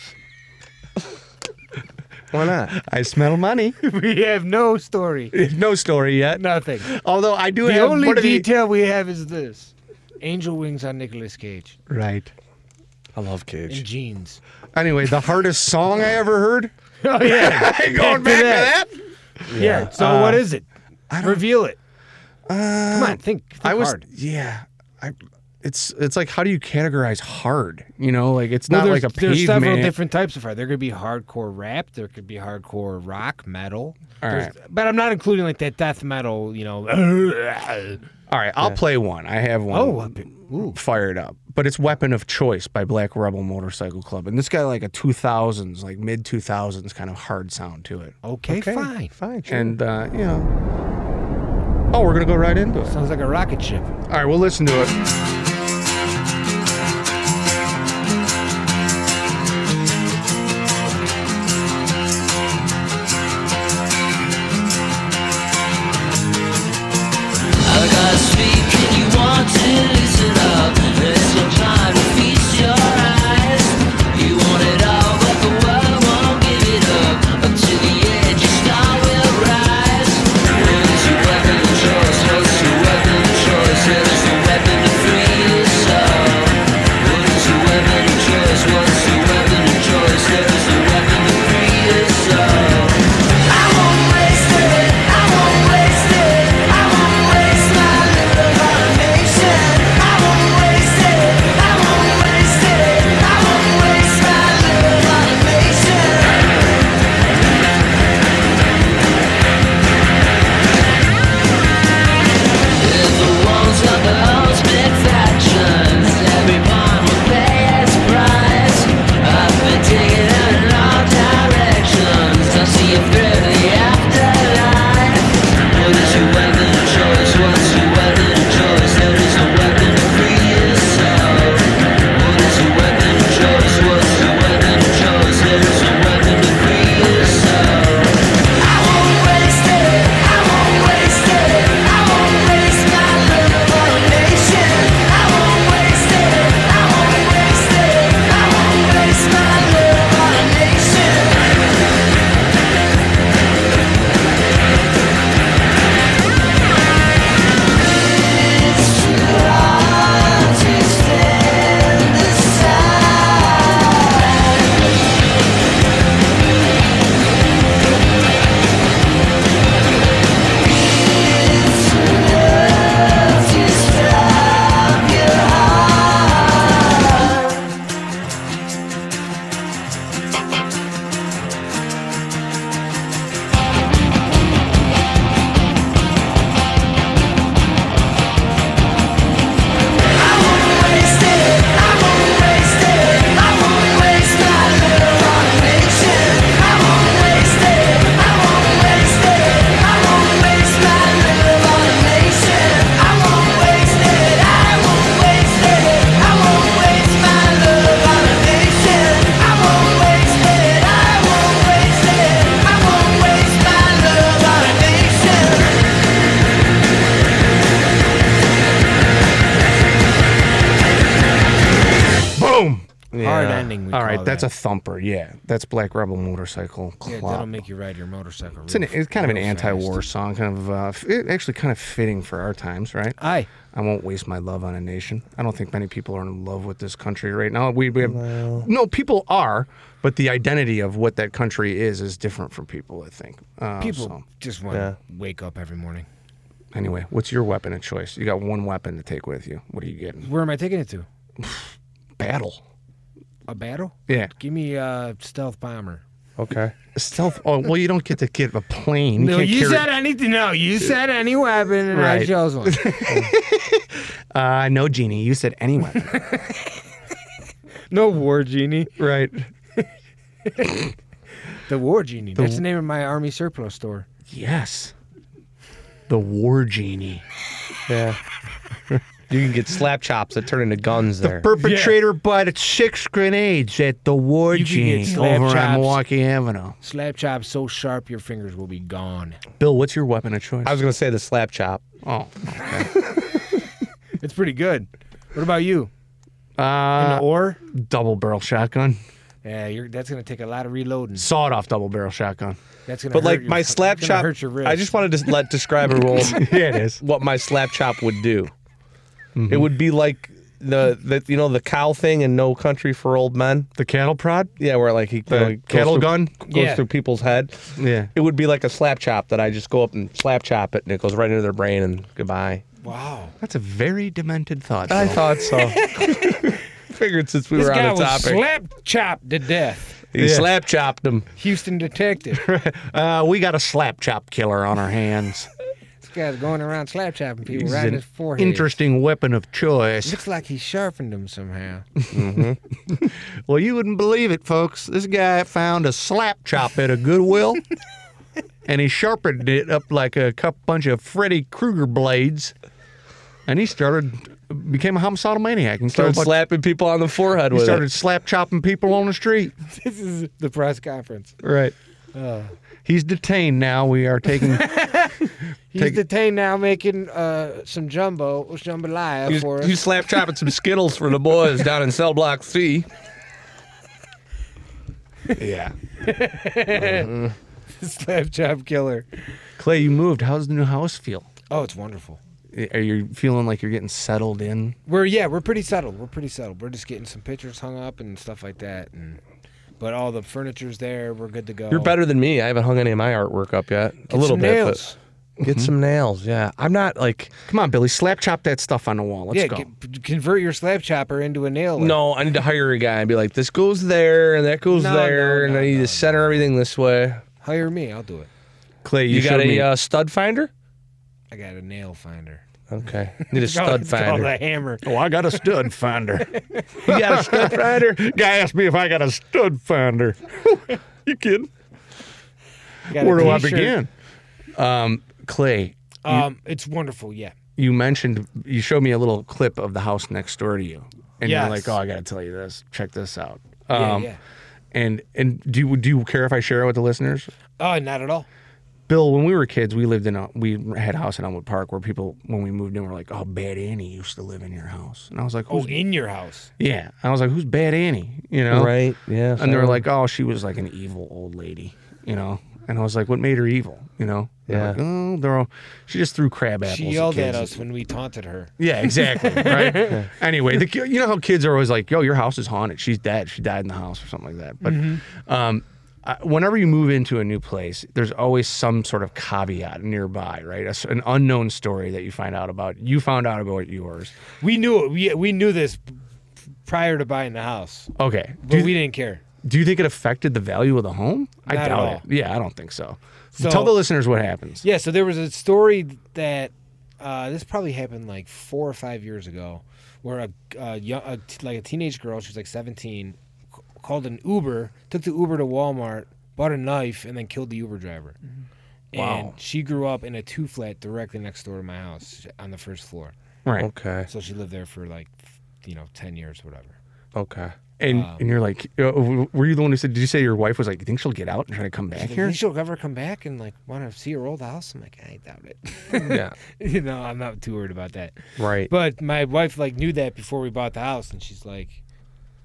Why not? I smell money. We have no story. No story yet. Nothing. Although I do The have only what did he- detail we have is this: angel wings on Nicolas Cage Right. I love in Cage. jeans. Anyway, the hardest song I ever heard. Oh yeah, Going back to that. Yeah. So Uh, what is it? Reveal it. Come on, think. think I was hard. yeah. I it's it's like how do you categorize hard? You know, like it's Well, not there's, like a there's pavement. several different types of hard. There could be hardcore rap. There could be hardcore rock, metal. All There's- right. But I'm not including like that death metal. You know. All right, I'll play one. I have one. Oh, ooh. fired up. But it's Weapon of Choice by Black Rebel Motorcycle Club. And this got like a two thousands, like mid two thousands kind of hard sound to it. Okay, fine. Fine. Sure. And, uh, you know. Oh, we're going to go right into it. Sounds like a rocket ship. All right, we'll listen to it. I gotta speak and you want to listen up. There's no time to feast your eyes. You want it all, but the world won't give it up. Up to the edge, your star will rise. It's your weapon of choice, no Hard ending. We All call right, that's that. a thumper. Yeah, that's Black Rebel Motorcycle Yeah, Club. that'll make you ride your motorcycle. it's, an, real- it's kind of an real anti-war fast. song, kind of uh, f- it actually kind of fitting for our times, right? Aye. I won't waste my love on a nation. I don't think many people are in love with this country right now. We, we have no people are, but the identity of what that country is is different from people. I think. Uh, People so, just want to wake up every morning. anyway, what's your weapon of choice? You got one weapon to take with you. What are you getting? Where am I taking it to? Battle. A battle? Yeah. Give me a stealth bomber. Okay. Stealth. Oh well, you don't get to get a plane. No, can't you carry- said anything. No, you said any weapon, and I Right. chose one. Uh, no, Genie. You said any weapon. No war genie. Right. The war genie. That's the name of my army surplus store. Yes. The War Genie. Yeah. You can get slap chops that turn into guns there. Perpetrator bought six grenades at the War You can get Genie slap over on chops. Milwaukee Avenue. Slap chop so sharp your fingers will be gone. Bill, what's your weapon of choice? I was gonna say the slap chop. oh. It's pretty good. What about you? Uh, An or? double barrel shotgun. Yeah, you're, that's gonna take a lot of reloading. Sawed off double barrel shotgun. That's gonna. But hurt like your, my it's slap gonna chop, Hurt your wrist. I just wanted to let describe a role. Yeah, it is. What my slap chop would do. It would be like the, the you know the cow thing in No Country for Old Men. The cattle prod? Yeah, where like he, The you know, he goes cattle through- gun? goes Yeah. through people's head. Yeah. It would be like a slap chop that I just go up and slap chop it, and it goes right into their brain, and goodbye. Wow. That's a very demented thought. I Bill. thought so. Figured since we This were guy on the was topic, slap chopped to death. he Yeah. slap chopped him. Houston detective. Uh, we got a slap chop killer on our hands. This guy's going around slap chopping people He's right in an his forehead. interesting weapon of choice. Looks like he sharpened them somehow. Well, you wouldn't believe it, folks. This guy found a slap chop at a Goodwill, and he sharpened it up like a cup bunch of Freddy Krueger blades, and he started became a homicidal maniac. And Started started, slapping people on the forehead he with started it. slap chopping people on the street. This is the press conference. Right. He's detained now. We are taking. He's Take- detained now, making uh, some jumbo jambalaya He for was, us. he was slap chopping some Skittles for the boys down in cell block three. Yeah. Slap chop killer. Clay, you moved. How's the new house feel? Oh, it's wonderful. Are you feeling like you're getting settled in? We're yeah, we're pretty settled. We're pretty settled. We're just getting some pictures hung up and stuff like that, and but all the furniture's there. We're good to go. You're better than me. I haven't hung any of my artwork up yet. Get a little some bit, nails. but get some nails. Yeah, I'm not like. Come on, Billy. Slap chop that stuff on the wall. Let's yeah, go. get- convert your slap chopper into a nail. No, I need to hire a guy and be like, this goes there and that goes No, there, no, and no, I need no, to center everything this way. Hire me. I'll do it. Clay, you, You, got showed a me. uh, stud finder? I got a nail finder. Okay, need a It's called- stud it's called finder. a hammer. oh, I got a stud finder. You got a stud finder? Guy asked me if I got a stud finder. You kidding? Got a Where do I t-shirt. begin? Um, Clay, Um, it's wonderful. Yeah. you mentioned you showed me a little clip of the house next door to you, and Yes. you're like, "Oh, I got to tell you this. Check this out." Yeah, Um, yeah. And and do you do you care if I share it with the listeners? Oh, not at all. Bill, when we were kids, we lived in a we had a house in Elmwood Park where people, when we moved in, were like, "Oh, Bad Annie used to live in your house," and I was like, Oh, "Who's?" in your house. Yeah, I was like, "Who's Bad Annie?" You know, Right, yeah. And they were so- like, "Oh, she was like an evil old lady," you know. And I was like, "What made her evil?" You know. They're Yeah. Like, oh, they're all, she just threw crab apples. She yelled at kids. us when we taunted her. Yeah, exactly. Right. Anyway, the, ki- you know how kids are always like, "Yo, your house is haunted. She's dead. She died in the house," or something like that. But um, I, whenever you move into a new place, there's always some sort of caveat nearby, right? A s an unknown story that you find out about. You found out about yours. We knew it. We, we knew this p- prior to buying the house, Okay. but Do you, we didn't care. do you think it affected the value of the home? I Not at doubt all. it. Yeah, I don't think so. So- Tell the listeners what happens. Yeah, so there was a story that uh, this probably happened like four or five years ago, where a, a, young, a t- like a teenage girl, she was like seventeen, c- called an Uber, took the Uber to Walmart, bought a knife, and then killed the Uber driver. Wow. And she grew up in a two flat directly next door to my house on the first floor. Right. Okay, So she lived there for like, you know, ten years or whatever. okay. And Um, and you're like, uh, were you the one who said? Did you say your wife was like, "You think she'll get out and try to come back She's like, here?" "Think she'll ever come back and like want to see her old house?" I'm like, I doubt it. Yeah, You know, I'm not too worried about that. right. But my wife like knew that before we bought the house, and she's like, "Do you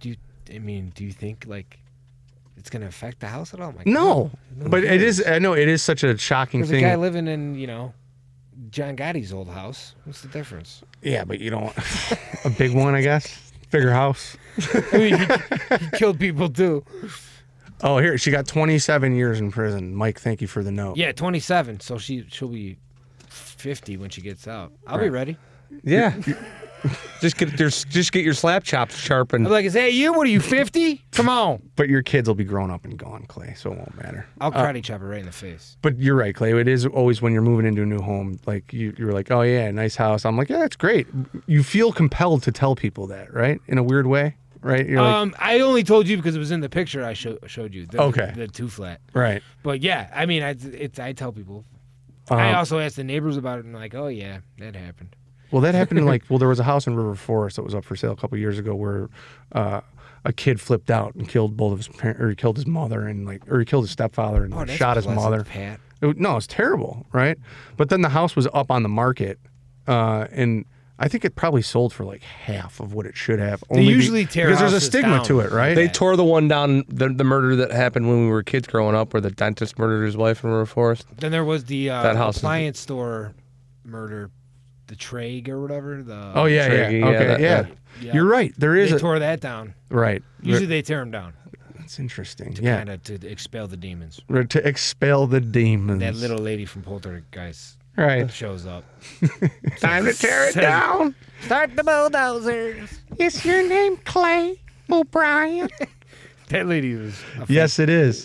I mean, do you think like it's gonna affect the house at all? I'm like, No, no but it kidding. is. I know it is such a shocking There's thing. a guy living in, you know, John Gotti's old house. What's the difference? Yeah, but you don't. A big one, I guess. Bigger house. I mean, he, he killed people too. Oh, here she got twenty-seven years in prison. Mike, thank you for the note. Yeah, twenty-seven. So she she'll be fifty when she gets out. I'll be ready. Yeah. just get your just get your slap chops sharpened. I'm like, is that you? What are you, fifty? Come on. But your kids will be grown up and gone, Clay, so it won't matter. I'll karate chop her right in the face. But you're right, Clay. It is always when you're moving into a new home, like you, you're like, oh yeah, nice house. I'm like, yeah, that's great. You feel compelled to tell people that, right? In a weird way, right? You're like, Um, I only told you because it was in the picture I show, showed you. The, Okay. The, the two flat. right. But yeah, I mean, I it's I tell people. I Um, also asked the neighbors about it, and like, oh yeah, that happened. Well, that happened in like, well, there was a house in River Forest that was up for sale a couple of years ago where uh, a kid flipped out and killed both of his parents, or he killed his mother and like, or he killed his stepfather and Oh, like, that's shot his pleasant, mother. Pat. It, no, it's terrible, right? But then the house was up on the market, uh, and I think it probably sold for like half of what it should have. They usually tear because there's a houses stigma down. to it, right? They tore the one down, the, the murder that happened when we were kids growing up, where the dentist murdered his wife in River Forest. Then there was the uh, That house is- appliance store murder, the Traeg or whatever. The oh yeah, yeah, Triggy, yeah, okay, that- yeah. that- Yeah. You're right. There is they a tore that down. right. Usually they tear them down That's interesting. to Yeah, kind of to expel the demons. Or to expel the demons. That little lady from Poltergeist right. shows up. Time to tear it Says- down. Start the bulldozers. Is your name Clay O'Brien? That lady was. A Yes, it is.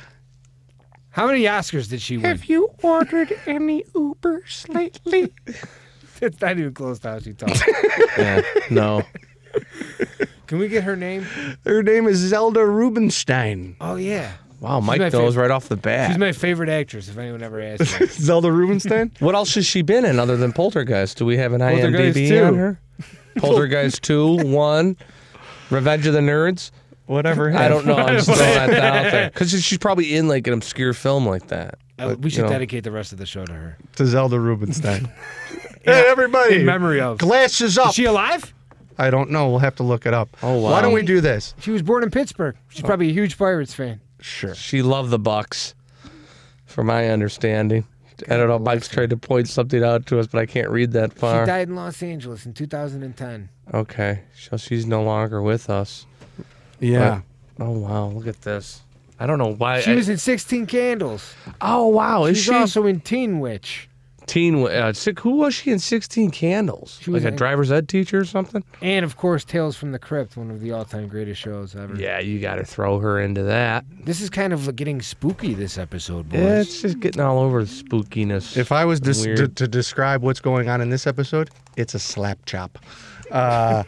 How many Oscars did she win? Have you ordered any Ubers lately? It's not even close to how she talks. Yeah, no. Can we get her name? Her name is Zelda Rubinstein. Oh yeah. Wow, She's Mike my knows favorite- right off the bat. She's my favorite actress. If anyone ever asked me. Zelda Rubinstein? What else has she been in other than Poltergeist? Do we have an Poltergeist IMDb two. on her? Poltergeist two, one, Revenge of the Nerds. Whatever. I don't know. I'm just throwing that out there because she's probably in like an obscure film like that. Uh, But, we should you know, dedicate the rest of the show to her. To Zelda Rubinstein. Hey, everybody. In memory of. Glasses up. Is she alive? I don't know. We'll have to look it up. Oh, wow. Why don't we do this? She was born in Pittsburgh. She's probably a huge Pirates fan. Sure. She loved the Bucks, from my understanding. I don't know. Mike's tried to point something out to us, but I can't read that She far. died in Los Angeles in two thousand ten. Okay, so she's no longer with us. Yeah. Oh wow, look at this. I don't know why. She I- was in sixteen Candles. oh wow, is She's she also in Teen Witch. teen? Uh, sick, who was she in sixteen Candles? She Like was a in- driver's ed teacher or something? And, of course, Tales from the Crypt, one of the all-time greatest shows ever. Yeah, you got to throw her into that. This is kind of getting spooky, this episode, boys. Yeah, it's just getting all over the spookiness. If I was dis- Weird. to, to describe what's going on in this episode, it's a slap chop. Uh,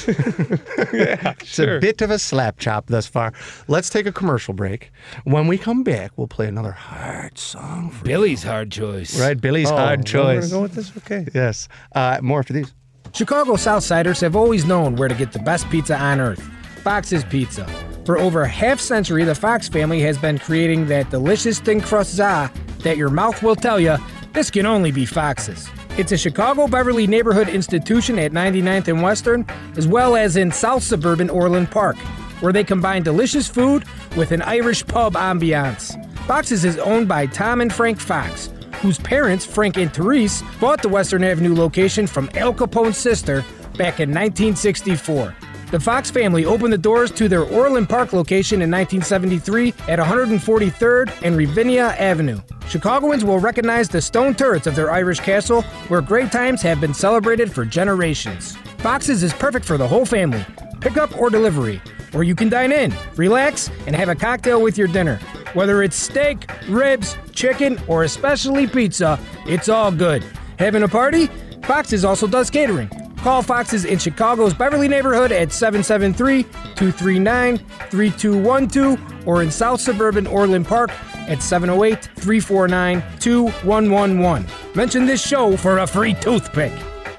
it's a bit of a slap chop thus far. Let's take a commercial break. When we come back, we'll play another hard song for Billy's hard choice. you. Right, Billy's Oh, hard we're choice. gonna go with this? Okay. Yes. Uh, more after these. Chicago Southsiders have always known where to get the best pizza on earth. Fox's Pizza. For over a half century, the Fox family has been creating that delicious thin crust za that your mouth will tell you, this can only be Fox's. It's a Chicago Beverly neighborhood institution at ninety-ninth and Western, as well as in South Suburban Orland Park, where they combine delicious food with an Irish pub ambiance. Fox's is owned by Tom and Frank Fox, whose parents, Frank and Therese, bought the Western Avenue location from Al Capone's sister back in nineteen sixty-four. The Fox family opened the doors to their Orland Park location in nineteen seventy-three at one forty-third and Ravinia Avenue. Chicagoans will recognize the stone turrets of their Irish castle, where great times have been celebrated for generations. Fox's is perfect for the whole family, pickup or delivery, or you can dine in, relax, and have a cocktail with your dinner. Whether it's steak, ribs, chicken, or especially pizza, it's all good. Having a party? Fox's also does catering. Call Fox's in Chicago's Beverly neighborhood at seven seven three, two three nine, three two one two or in South Suburban Orland Park at seven oh eight, three four nine, two one one one. Mention this show for a free toothpick.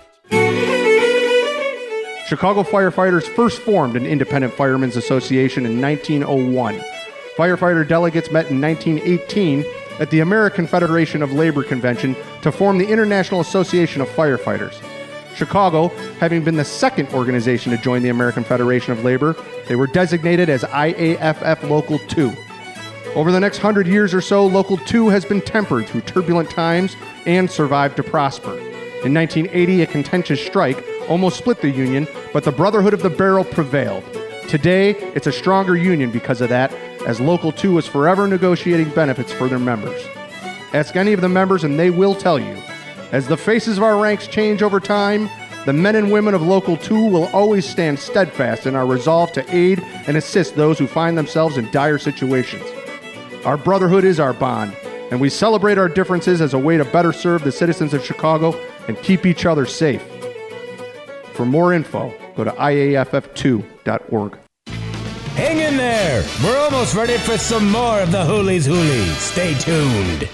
Chicago firefighters first formed an independent firemen's association in nineteen oh one. Firefighter delegates met in nineteen eighteen at the American Federation of Labor Convention to form the International Association of Firefighters. Chicago, having been the second organization to join the American Federation of Labor, they were designated as I A F F Local two. Over the next hundred years or so, Local two has been tempered through turbulent times and survived to prosper. In nineteen eighty, a contentious strike almost split the union, but the Brotherhood of the Barrel prevailed. Today, it's a stronger union because of that, as Local two is forever negotiating benefits for their members. Ask any of the members and they will tell you. As the faces of our ranks change over time, the men and women of Local two will always stand steadfast in our resolve to aid and assist those who find themselves in dire situations. Our brotherhood is our bond, and we celebrate our differences as a way to better serve the citizens of Chicago and keep each other safe. For more info, go to I A F F two dot org. Hang in there. We're almost ready for some more of the Hoolies Hoolies. Stay tuned.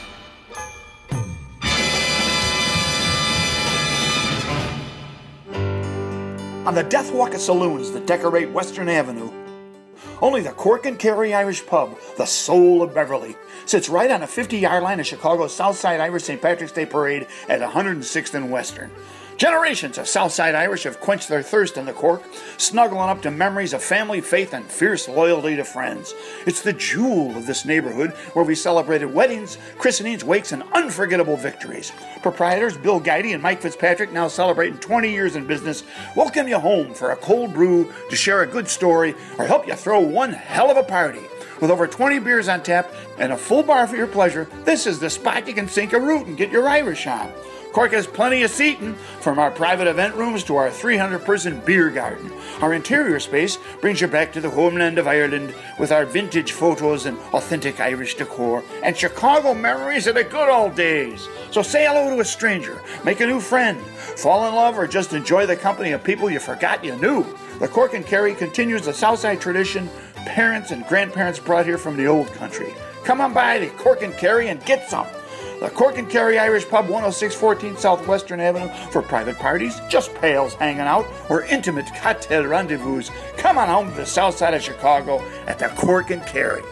On the Death Walk of saloons that decorate Western Avenue, only the Cork and Kerry Irish Pub, the soul of Beverly, sits right on a fifty-yard line of Chicago's Southside Irish Saint Patrick's Day Parade at one hundred sixth and Western. Generations of Southside Irish have quenched their thirst in the Cork, snuggling up to memories of family, faith, and fierce loyalty to friends. It's the jewel of this neighborhood where we celebrated weddings, christenings, wakes, and unforgettable victories. Proprietors Bill Guidey and Mike Fitzpatrick, now celebrating twenty years in business, welcome you home for a cold brew, to share a good story, or help you throw one hell of a party. With over twenty beers on tap and a full bar for your pleasure, this is the spot you can sink a root and get your Irish on. Cork has plenty of seating, from our private event rooms to our three hundred person beer garden. Our interior space brings you back to the homeland of Ireland with our vintage photos and authentic Irish decor and Chicago memories of the good old days. So say hello to a stranger, make a new friend, fall in love, or just enjoy the company of people you forgot you knew. The Cork and Kerry continues the Southside tradition parents and grandparents brought here from the old country. Come on by to Cork and Kerry and get some. The Cork and Kerry Irish Pub, one oh six fourteen South Western Avenue, for private parties, just pals hanging out, or intimate cocktail rendezvous. Come on home to the south side of Chicago at the Cork and Kerry.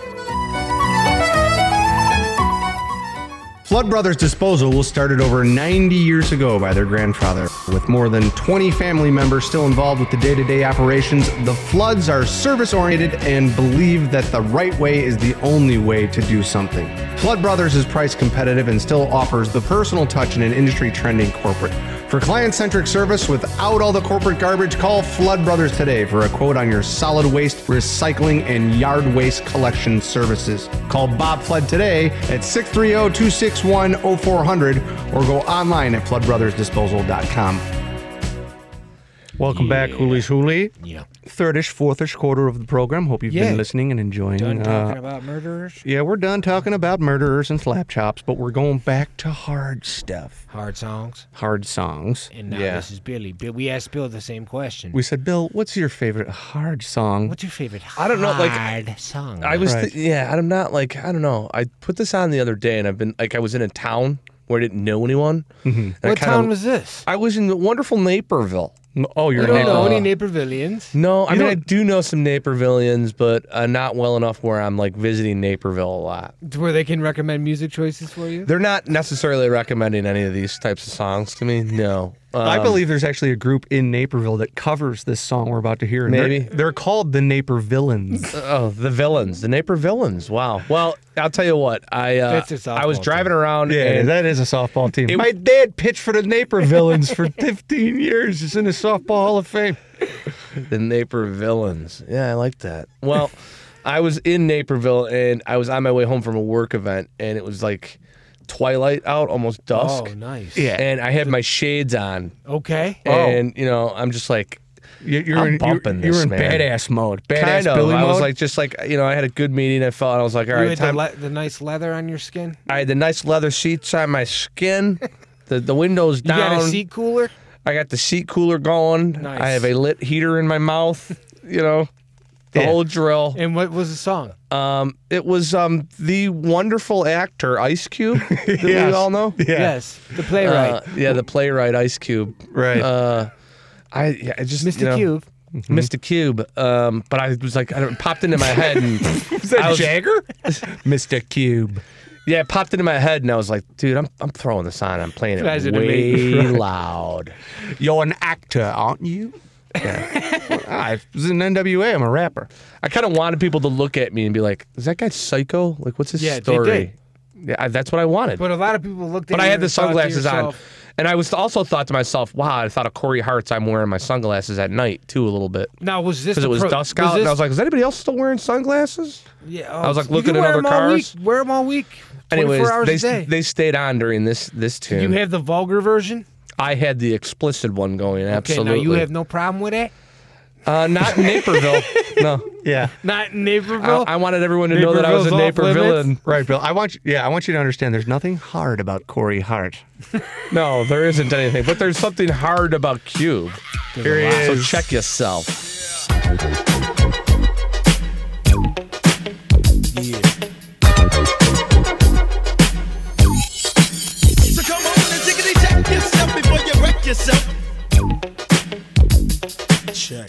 Flood Brothers Disposal was started over ninety years ago by their grandfather. With more than twenty family members still involved with the day-to-day operations, the Floods are service-oriented and believe that the right way is the only way to do something. Flood Brothers is price competitive and still offers the personal touch in an industry-trending corporate. For client-centric service without all the corporate garbage, call Flood Brothers today for a quote on your solid waste, recycling, and yard waste collection services. Call Bob Flood today at six three zero, two six one, zero four zero zero or go online at flood brothers disposal dot com. Welcome back, Hoolies Hoolie. Yeah. Thirdish, fourthish quarter of the program. Hope you've Yeah. been listening and enjoying. Done uh, talking about murderers? Yeah, we're done talking about murderers and slap chops, but we're going back to hard stuff. Hard songs. Hard songs. And now Yeah. this is Billy. Bill, we asked Bill the same question. We said, Bill, what's your favorite hard song? What's your favorite I don't know, like, hard song? I was, Right. th- yeah, I'm not like, I don't know. I put this on the other day, and I've been like, I was in a town where I didn't know anyone. Mm-hmm. What town was this? I was in the wonderful Naperville. Oh, you're You don't an know Uh, any Napervillians? No, I You mean I don't- do know some Napervillians, but uh, not well enough where I'm like visiting Naperville a lot. Where they can recommend music choices for you? They're not necessarily recommending any of these types of songs to me. No, I Um, believe there's actually a group in Naperville that covers this song we're about to hear. and they're- Maybe. They're, called the Napervillains. Oh, the villains, the Naper villains. Wow. Well, I'll tell you what. I uh, That's a softball I was driving around. Yeah, and that is a softball team. It- My dad pitched for the Napervillains for fifteen years. He's in the Softball Hall of Fame. The Naper villains. Yeah, I like that. Well, I was in Naperville and I was on my way home from a work event, and it was like twilight out, almost dusk. Oh, nice. Yeah. And I had my shades on, Okay. and you know, I'm just like, You- You're I'm in, bumping you're, you're this, in man. badass mode. Badass kind of. Billy I mode. was like, just like, you know, I had a good meeting. I felt, I was like, all You right, had the, time. le- the nice leather on your skin? I had the nice leather seats on my skin, the the windows You down. got a seat cooler? I got the seat cooler going. Nice. I have a lit heater in my mouth. You know, the Yeah. whole drill. And what was the song? Um, it was um the wonderful actor Ice Cube that we Yes. all know. yeah. Yes, the playwright. Uh, yeah, the playwright Ice Cube. Right. Uh, I yeah, I just Mister you know, Cube. Mister Cube. Um, but I was like, I don't, it popped into my head, and Is that I was- Jagger? Mister Cube. Yeah, it popped into my head, and I was like, dude, I'm I'm throwing this on. I'm playing Guys it are way amazing. loud. You're an actor, aren't you? Yeah. Well, I was in N W A. I'm a rapper. I kind of wanted people to look at me and be like, is that guy psycho? Like, what's his Yeah, they story? did. Yeah, I, that's what I wanted. But a lot of people looked at But you I had and the thought to sunglasses on. yourself, And I was also thought to myself, wow, I thought of Corey Hart's I'm wearing my sunglasses at night, too, a little bit. Now, was this Because the it was pro- dusk out, and I was like, is anybody else still wearing sunglasses? yeah, I was like you looking can at wear other them all cars. Week. Wear them all week. twenty-four Anyways, hours they, a day. they stayed on during this this tune. you have the vulgar version. I had the explicit one going, absolutely. Okay, now you have no problem with it. Uh, not in Naperville. No. Yeah. Not in I, Naperville. I wanted everyone to know that I was a Naperville's off Naperville. limits? And, Right, Bill. I want you. Yeah, I want you to understand. There's nothing hard about Corey Hart. no, there isn't anything. But there's something hard about Cube. Here he So is. check yourself. So come on and tickety check yourself before you wreck yourself. Check.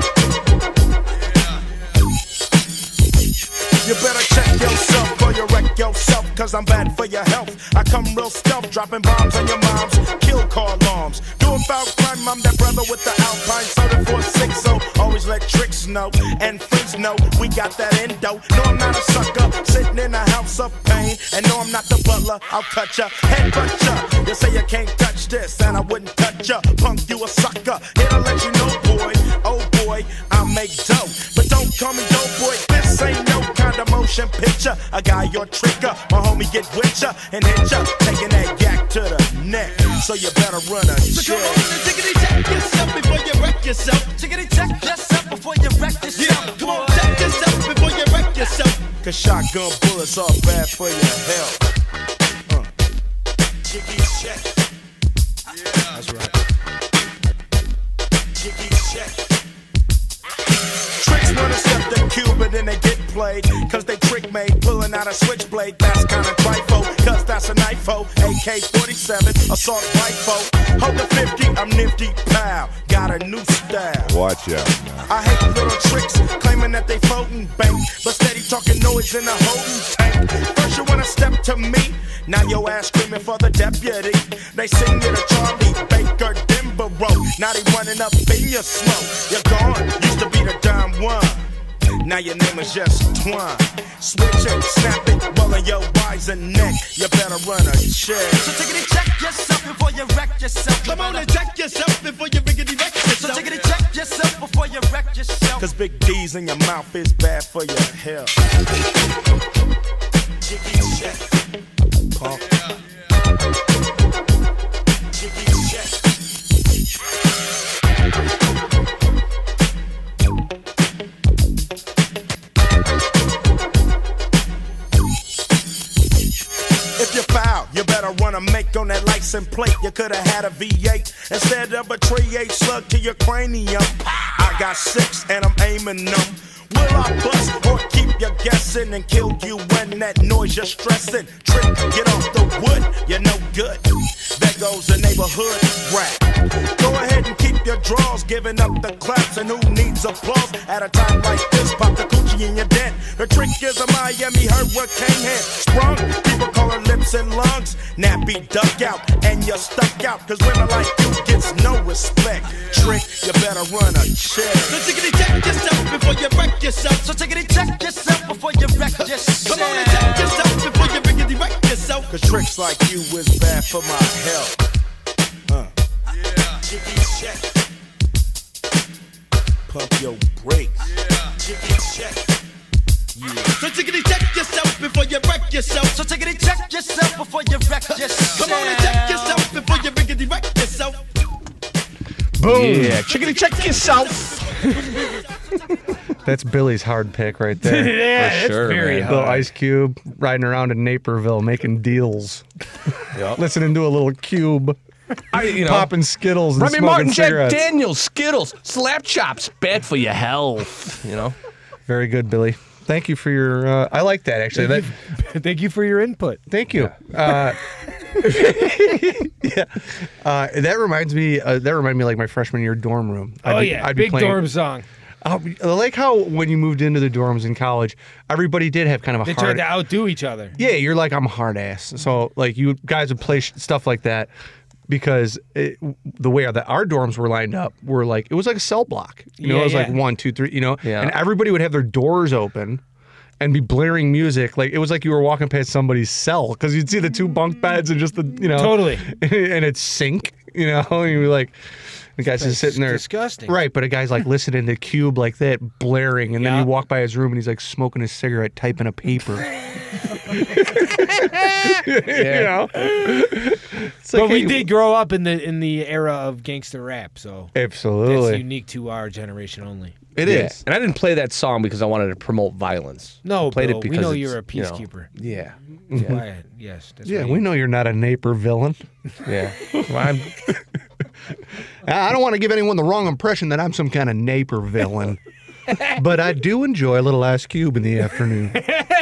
You better check yourself before you wreck yourself, cause I'm bad for your health. I come real stealth, dropping bombs on your moms, kill car alarms. Doing foul crime, I'm that brother with the Alpine soda four six, so always let tricks know and friends know we got that endo. No, I'm not a sucker, sitting in a house of pain. And no, I'm not the butler, I'll cut ya, headbutt ya. You say you can't touch this, and I wouldn't touch ya. Punk, you a sucker, here to let you know, boy. Oh boy, I make dough, but don't call me dope boy. This ain't no kind of motion picture. A guy your tricker, my homie get with ya and hit ya, taking that yak to the neck. So you better run a check. So come on and tickety check yourself before you wreck yourself. Tickety check yourself before you wreck yourself. Yeah, come on, check yourself before you wreck yourself. Cause shotgun bullets are bad for your health. Uh. Jiggy check. Yeah, that's right. Jiggy check. Tricks wanna step the cube and then they get played. Cause they trick made, pulling out a switchblade. That's kinda trifle, cause that's a knifo. A K forty-seven, assault rifle. Hold the fifty, I'm nifty, pal. Got a new style. Watch out now. I hate little tricks, claiming that they floating bank, but steady talking noise in a holding tank. First you wanna step to me, now your ass screaming for the deputy. They sing you to Charlie Baker Denborough. Now they running up in your smoke. You're gone, used to be the dime one. Now your name is just Twine. Switch it, snap it, rolling your wiser neck. You better run a check. So take it and check yourself before you wreck yourself. Come on and check yourself before you riggedy wreck yourself. So take it and check yourself before you wreck yourself. Cause big D's in your mouth is bad for your health. Jiggy check. Pump. Jiggy check. If you foul, you better run a make on that license plate. You could have had a V eight instead of a three eight slug to your cranium. I got six and I'm aiming them. Will I bust or keep you guessing and kill you when that noise you're stressing? Trick, get off the wood, you're no good. There goes the neighborhood rap. Go ahead and keep your draws, giving up the claps. And who needs applause at a time like this? Pop the coochie in your dent. The trick is a Miami hurricane head. Sprung, people call her lips and lungs. Nappy duck out, and you're stuck out. Cause women like you gets no respect. Trick, you better run a check. So tickety check yourself before you wreck yourself. So tickety check yourself before you wreck yourself. Come on and check yourself before you riggedy wreck yourself. Cause tricks like you is bad for my health. Uh. Yeah. Jiggy check. Pump your brakes. Yeah. Jiggy check. Yeah. So tickety check yourself before you wreck yourself. So tickety check yourself before you wreck yourself. Come on and check yourself before you riggedy wreck yourself. Boom. Yeah, chickity check yourself. That's Billy's hard pick right there. yeah, For it's sure, very man. hard. Little Ice Cube riding around in Naperville making deals. Yep. Listening to a little Cube. I, you know, Popping Skittles and Remy smoking Martin, Jack cigarettes. Daniels, Skittles, slap chops, bad for your health. You know. Very good, Billy. Thank you for your. Uh, I like that actually. That, Thank you for your input. thank you. Uh, yeah. Uh, that reminds me. Uh, that reminded me of, like my freshman year dorm room. I'd Oh be, yeah, I'd be big playing, dorm song. I like how when you moved into the dorms in college, everybody did have kind of a They hard. tried to outdo each other. Yeah, you're like, I'm a hard ass. So like you guys would play sh- stuff like that because it, the way that our dorms were lined up were like it was like a cell block. You know, Yeah, it was like yeah. one, two, three. You know, Yeah. and everybody would have their doors open. And be blaring music like it was like you were walking past somebody's cell because you'd see the two bunk beds and just the you know Totally. and it's sync you know and you're like the guy's just sitting there disgusting. right but a guy's like listening to Cube like that blaring and then Yeah. you walk by his room and he's like smoking a cigarette typing a paper. You know, it's like, But we hey, did grow up in the in the era of gangster rap, so that's absolutely unique to our generation only. it Yeah. is. And I didn't play that song because I wanted to promote violence. No, I played Bill, it we because know it's, you're a you know, peacekeeper. yeah. Why- yes, that's Yeah, why we you- know you're not a Naper villain. Yeah. Well, I'm, I don't want to give anyone the wrong impression that I'm some kind of Naper villain. But I do enjoy a little Ice Cube in the afternoon.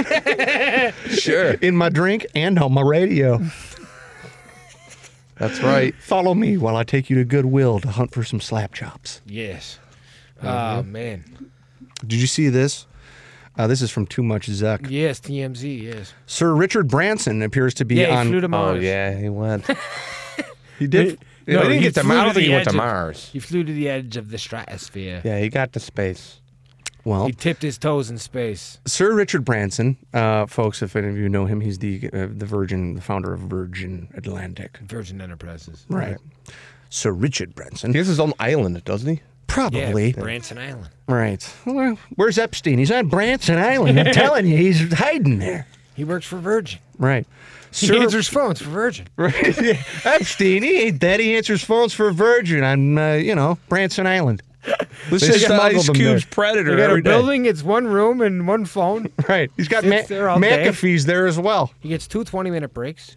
sure. In my drink and on my radio. That's right. Follow me while I take you to Goodwill to hunt for some slap chops. Yes. Mm-hmm. Oh man. Did you see this? Uh, this is from Too Much Zuck. Yes, T M Z. Yes. Sir Richard Branson appears to be Yeah, he on. flew to Oh, Mars. yeah, he went. He did. No, he didn't get to flew Mars. I don't think he the went to edge of- Mars. He flew to the edge of the stratosphere. Yeah, he got to space. Well, He tipped his toes in space. Sir Richard Branson, uh, folks, if any of you know him, he's the uh, the Virgin, the founder of Virgin Atlantic. Virgin Enterprises. Right. Sir Richard Branson. He has his own island, doesn't he? Probably. Yeah, Branson Island. Right. Well, where's Epstein? He's on Branson Island. I'm telling you, he's hiding there. He works for Virgin. Right. He Sir, answers phones for Virgin. right. Yeah. Epstein, he ain't that. He answers phones for Virgin on, uh, you know, Branson Island. Let's They just got smuggle Ice them Cube's there. Predator They got every a day. building. It's one room and one phone. Right. He's got Sits Ma- there all day. McAfee's there as well. He gets two twenty-minute breaks.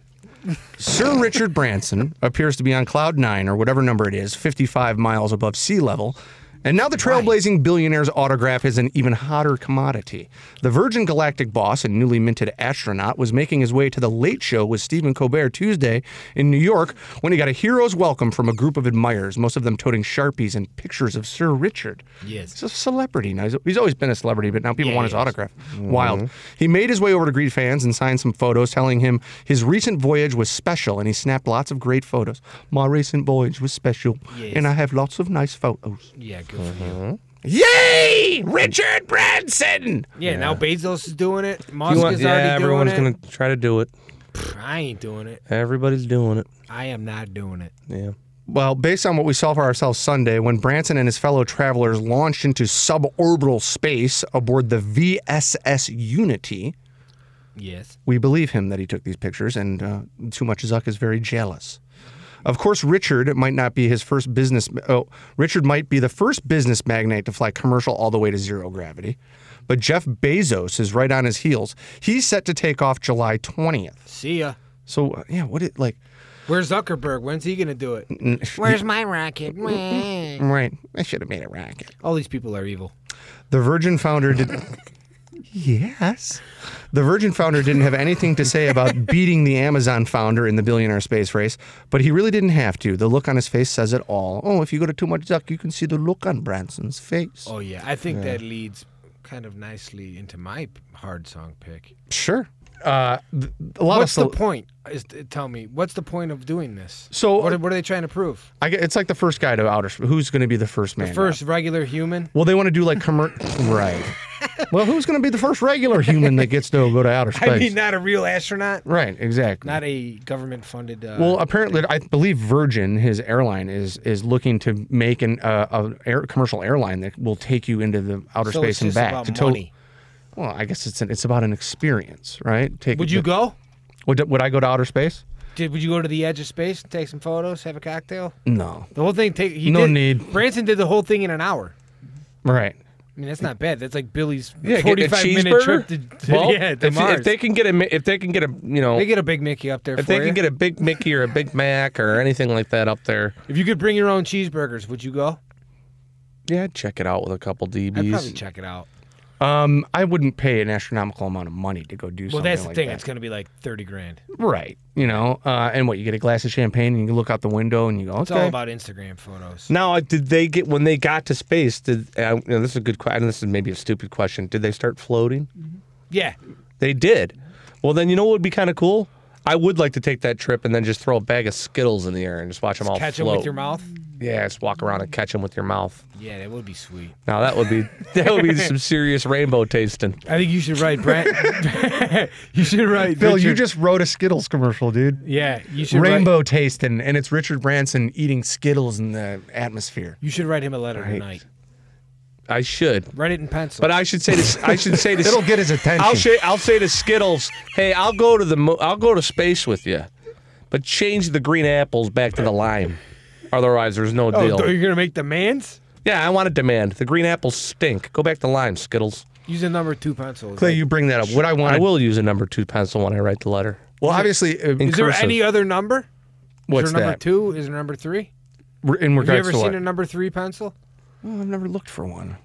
Sir Richard Branson appears to be on cloud nine or whatever number it is, fifty-five miles above sea level. And now the trailblazing billionaire's autograph is an even hotter commodity. The Virgin Galactic boss and newly minted astronaut was making his way to the Late Show with Stephen Colbert Tuesday in New York when he got a hero's welcome from a group of admirers, most of them toting Sharpies and pictures of Sir Richard. Yes. He's a celebrity now. He's, he's always been a celebrity, but now people Yeah, want his he is. autograph. Wild. He made his way over to greet fans and signed some photos telling him his recent voyage was special, and he snapped lots of great photos. My recent voyage was special, Yes. and I have lots of nice photos. Yeah, good for you. Yay! Richard Branson! Yeah, now Bezos is doing it. You Musk want- is yeah, already everyone's doing going to try to do it. it. I ain't doing it. Everybody's doing it. I am not doing it. Yeah. Well, based on what we saw for ourselves Sunday, when Branson and his fellow travelers launched into suborbital space aboard the V S S Unity, Yes. we believe him that he took these pictures, and uh, Too Much Zuck is very jealous. Of course, Richard might not be his first business. Oh, Richard might be the first business magnate to fly commercial all the way to zero gravity. But Jeff Bezos is right on his heels. He's set to take off July twentieth. See ya. So, uh, yeah, what it like? Where's Zuckerberg? When's he gonna do it? Where's my rocket? Meh. Right. I should have made a rocket. All these people are evil. The Virgin founder did. Yes. The Virgin founder didn't have anything to say about beating the Amazon founder in the billionaire space race, but he really didn't have to. The look on his face says it all. Oh, if you go to Too Much Zuck, you can see the look on Branson's face. Oh yeah, I think that leads kind of nicely into my p- hard song pick. Sure. Uh, th- a lot What's of the point? Is tell me what's the point of doing this? So- what are, what are they trying to prove? I get, it's like the first guy to outer space. Who's going to be the first man? The first regular human. Well, they want to do like commer- right. Well, who's going to be the first regular human that gets to go to outer space? I mean, not a real astronaut, right, exactly. not a government-funded. Uh, Well, apparently, I believe Virgin, his airline, is is looking to make an uh, a air, commercial airline that will take you into the outer so space it's and just back. about to to- money. well, I guess it's an, it's about an experience, right? Take Would you the- go? Would, would I go to outer space? Did would you go to the edge of space and take some photos, have a cocktail? No. The whole thing. Take he No did- need. Branson did the whole thing in an hour. Right. I mean, that's not bad. That's like Billy's Yeah, get a forty-five minute cheeseburger. trip to, to Well, yeah to if, Mars. if they can get a, mi- if they can get a, you know, They get a Big Mickey up there if for they you. can get a Big Mickey or a Big Mac or anything like that up there, If you could bring your own cheeseburgers, would you go? yeah, I'd check it out with a couple I'd probably D Bs. check it out. Um, I wouldn't pay an astronomical amount of money to go do Well, something that's the like thing. that. It's going to be like thirty grand. Right. You know, uh, and what, you get a glass of champagne and you can look out the window and you go, It's okay. all about Instagram photos. Now, uh, did they get when they got to space? Did uh, you know, this is a good question? This is maybe a stupid question. Did they start floating? Yeah. They did. Well, then you know what would be kind of cool? I would like to take that trip and then just throw a bag of Skittles in the air and just watch them all Catch them float. with your mouth. Yeah, just walk around and catch them with your mouth. Yeah, that would be sweet. Now that would be that would be some serious rainbow tasting. I think you should write Brent. You should write Bill, you Richard- just wrote a Skittles commercial, dude. Yeah, you should Rainbow Write, tasting, and it's Richard Branson eating Skittles in the atmosphere. you should write him a letter Right. tonight. I should, Write it in pencil. but I should say to I should say to It'll get his attention. I'll say I'll say to Skittles, hey, I'll go to the mo- I'll go to space with you, but change the green apples back to the lime. Otherwise, there's no oh, deal. you're gonna make demands? Yeah, I want a demand. The green apples stink. Go back to lime, Skittles. Use a number two pencil. Clay, you bring that up. What I want I will use a number two pencil when I write the letter. Well, obviously, uh, Is there cursive. any other number? what's Is there number that? two? Is there number three? In Have you regards ever to seen what? a number three pencil? Well, I've never looked for one.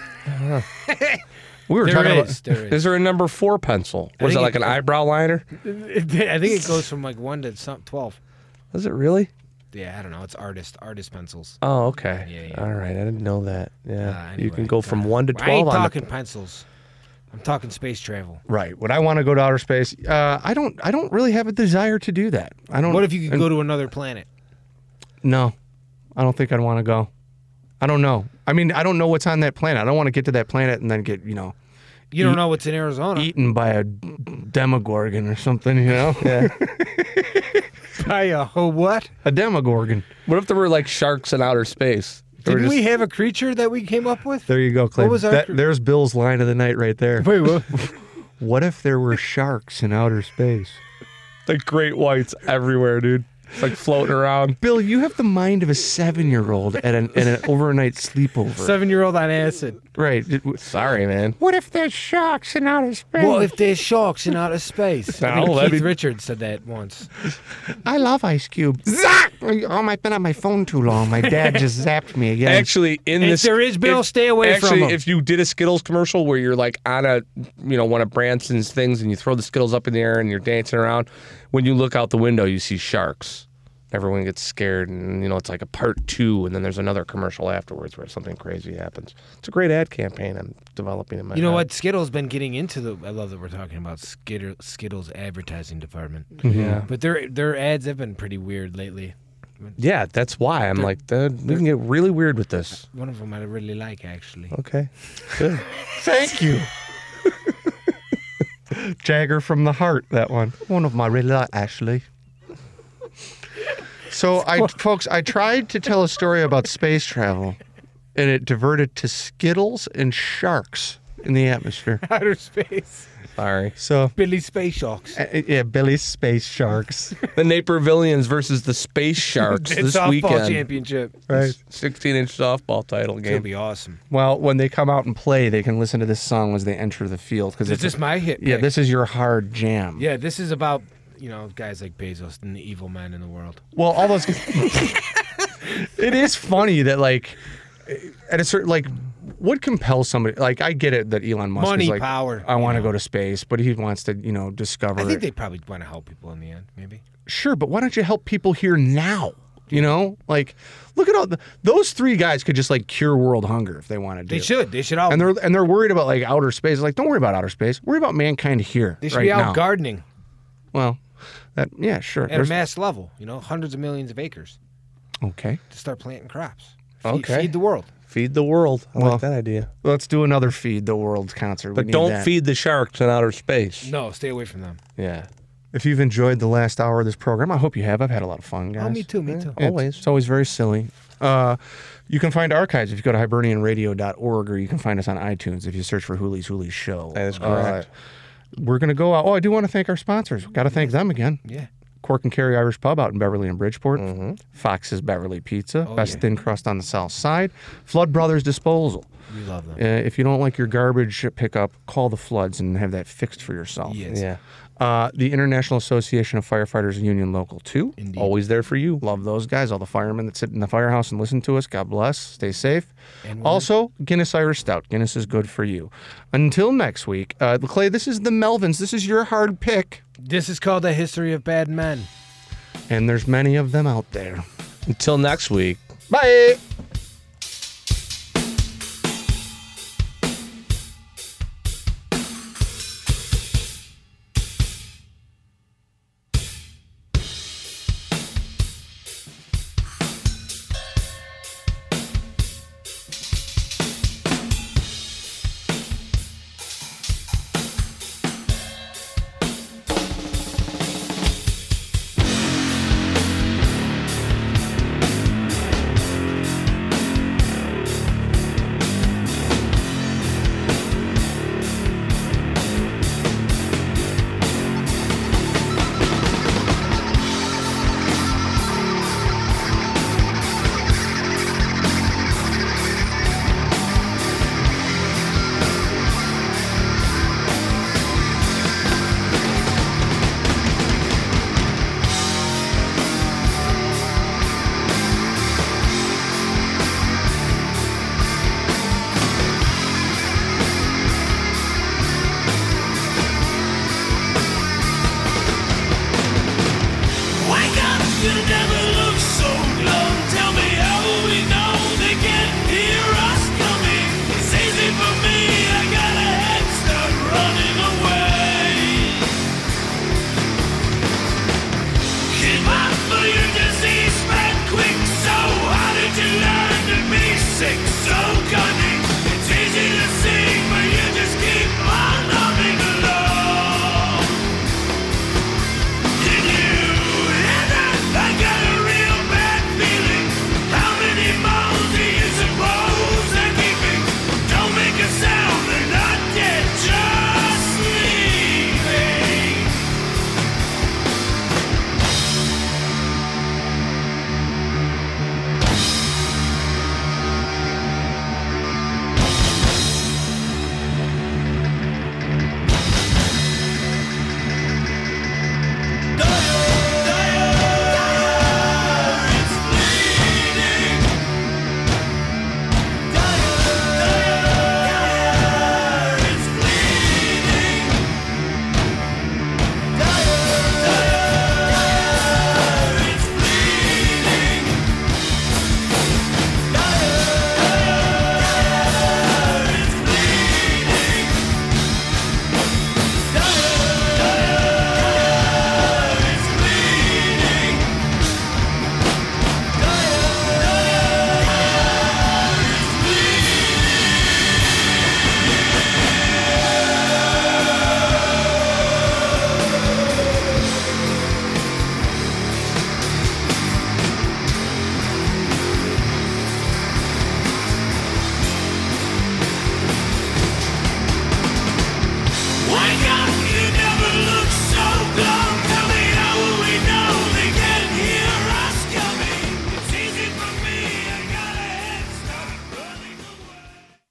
we were There talking is. There Is is. there a number four pencil? Was it think like it- an eyebrow liner? I think it goes from like one to some twelve. Is it really? Yeah, I don't know. It's artist artist pencils. Oh, okay. Yeah, yeah. All right, I didn't know that. Yeah, Uh, you can anyway, go from uh, one to I ain't twelve. on talking the, pencils. I'm talking space travel. about. Right. Would I want to go to outer space? Uh, I don't. I don't really have a desire to do that. I don't. What if you could and- go to another planet? No, I don't think I'd want to go. I don't know. I mean, I don't know what's on that planet. I don't want to get to that planet and then get, you know, You don't Eat- know what's in Arizona. eaten by a demogorgon or something. You know, yeah. By a oh, what? a demogorgon. What if there were like sharks in outer space? They were Didn't just- we have a creature that we came up with? There you go, Clay. What was our That- cr- there's Bill's line of the night right there. Wait, what? What if there were sharks in outer space? like great whites everywhere, dude. It's like floating around. Bill, you have the mind of a seven-year-old at an, at an overnight sleepover. Seven-year-old on acid. Right. It- Sorry, man. What if there's sharks in outer space? What if there's sharks in outer space? I No, think that'd Keith be- Richards said that once. I love Ice Cube. Zap! Oh, I've been on my phone too long. My dad just zapped me again. Actually, in If this, there is, Bill, if- stay away from actually, them. if you did a Skittles commercial where you're like on a, you know, one of Branson's things, and you throw the Skittles up in the air and you're dancing around, when you look out the window, you see sharks. Everyone gets scared, and you know it's like a part two, and then there's another commercial afterwards where something crazy happens. It's a great ad campaign I'm developing in my. You know head. what? Skittles been getting into the. I love that we're talking about Skitter, Skittles advertising department. Yeah, But their their ads have been pretty weird lately. yeah, that's why I'm like, "Dude, we can get really weird with this. One of them I really like actually. Okay, good. Thank you. Jagger from the Heart, that one. One of my really like, Ashley. So, I, folks, I tried to tell a story about space travel, and it diverted to Skittles and sharks in the atmosphere. Outer space. Sorry. So, Billy Space Sharks. uh, yeah, Billy's space sharks. The Napervillians versus the Space Sharks It's this softball weekend. championship. Right. sixteen inch softball title It's game. gonna be awesome. Well, when they come out and play, they can listen to this song as they enter the field. Because Is this my hit? Yeah, pick? this is your hard jam. Yeah, this is about you know guys like Bezos and the evil men in the world. Well, all those. It is funny that like, at a certain like, what compels somebody? Like, I get it that Elon Musk Money, is like, power, I you want to know. go to space, but he wants to, you know, discover. I think it. they probably want to help people in the end. Maybe. Sure, but why don't you help people here now? You know, like, look at all the, those three guys could just like cure world hunger if they wanted to. They should. They should all. And they're and they're worried about like outer space. Like, don't worry about outer space. Worry about mankind here. they should right be out now. gardening Well, that yeah, sure. at a There's- mass level. You know, hundreds of millions of acres okay. to start planting crops. Feed, Okay. Feed the world. Feed the world. I Well, like that idea. Let's do another feed the world concert. We But need don't that. feed the sharks in outer space. No, stay away from them. Yeah. If you've enjoyed the last hour of this program, I hope you have. I've had a lot of fun, guys. Oh, me too. Me too. It's- Always. It's always very silly. Uh, you can find archives if you go to hibernian radio dot org, or you can find us on iTunes if you search for Hooley's Hooley's Show. That is correct. Uh, we're going to go out. Oh, I do want to thank our sponsors. Got to thank them again. Yeah. Cork and Kerry Irish Pub out in Beverly and Bridgeport. Mm-hmm. Fox's Beverly Pizza. Oh, Best yeah. thin crust on the south side. Flood Brothers Disposal. We love them. Uh, if you don't like your garbage pickup, call the Floods and have that fixed for yourself. Yes. Yeah. Uh, the International Association of Firefighters Union Local two. Always there for you. Love those guys. All the firemen that sit in the firehouse and listen to us. God bless. Stay safe. Also, Guinness Irish Stout. Guinness is good for you. Until next week, uh, Clay, this is the Melvins. This is your hard pick. This is called A History of Bad Men. And there's many of them out there. Until next week. Bye.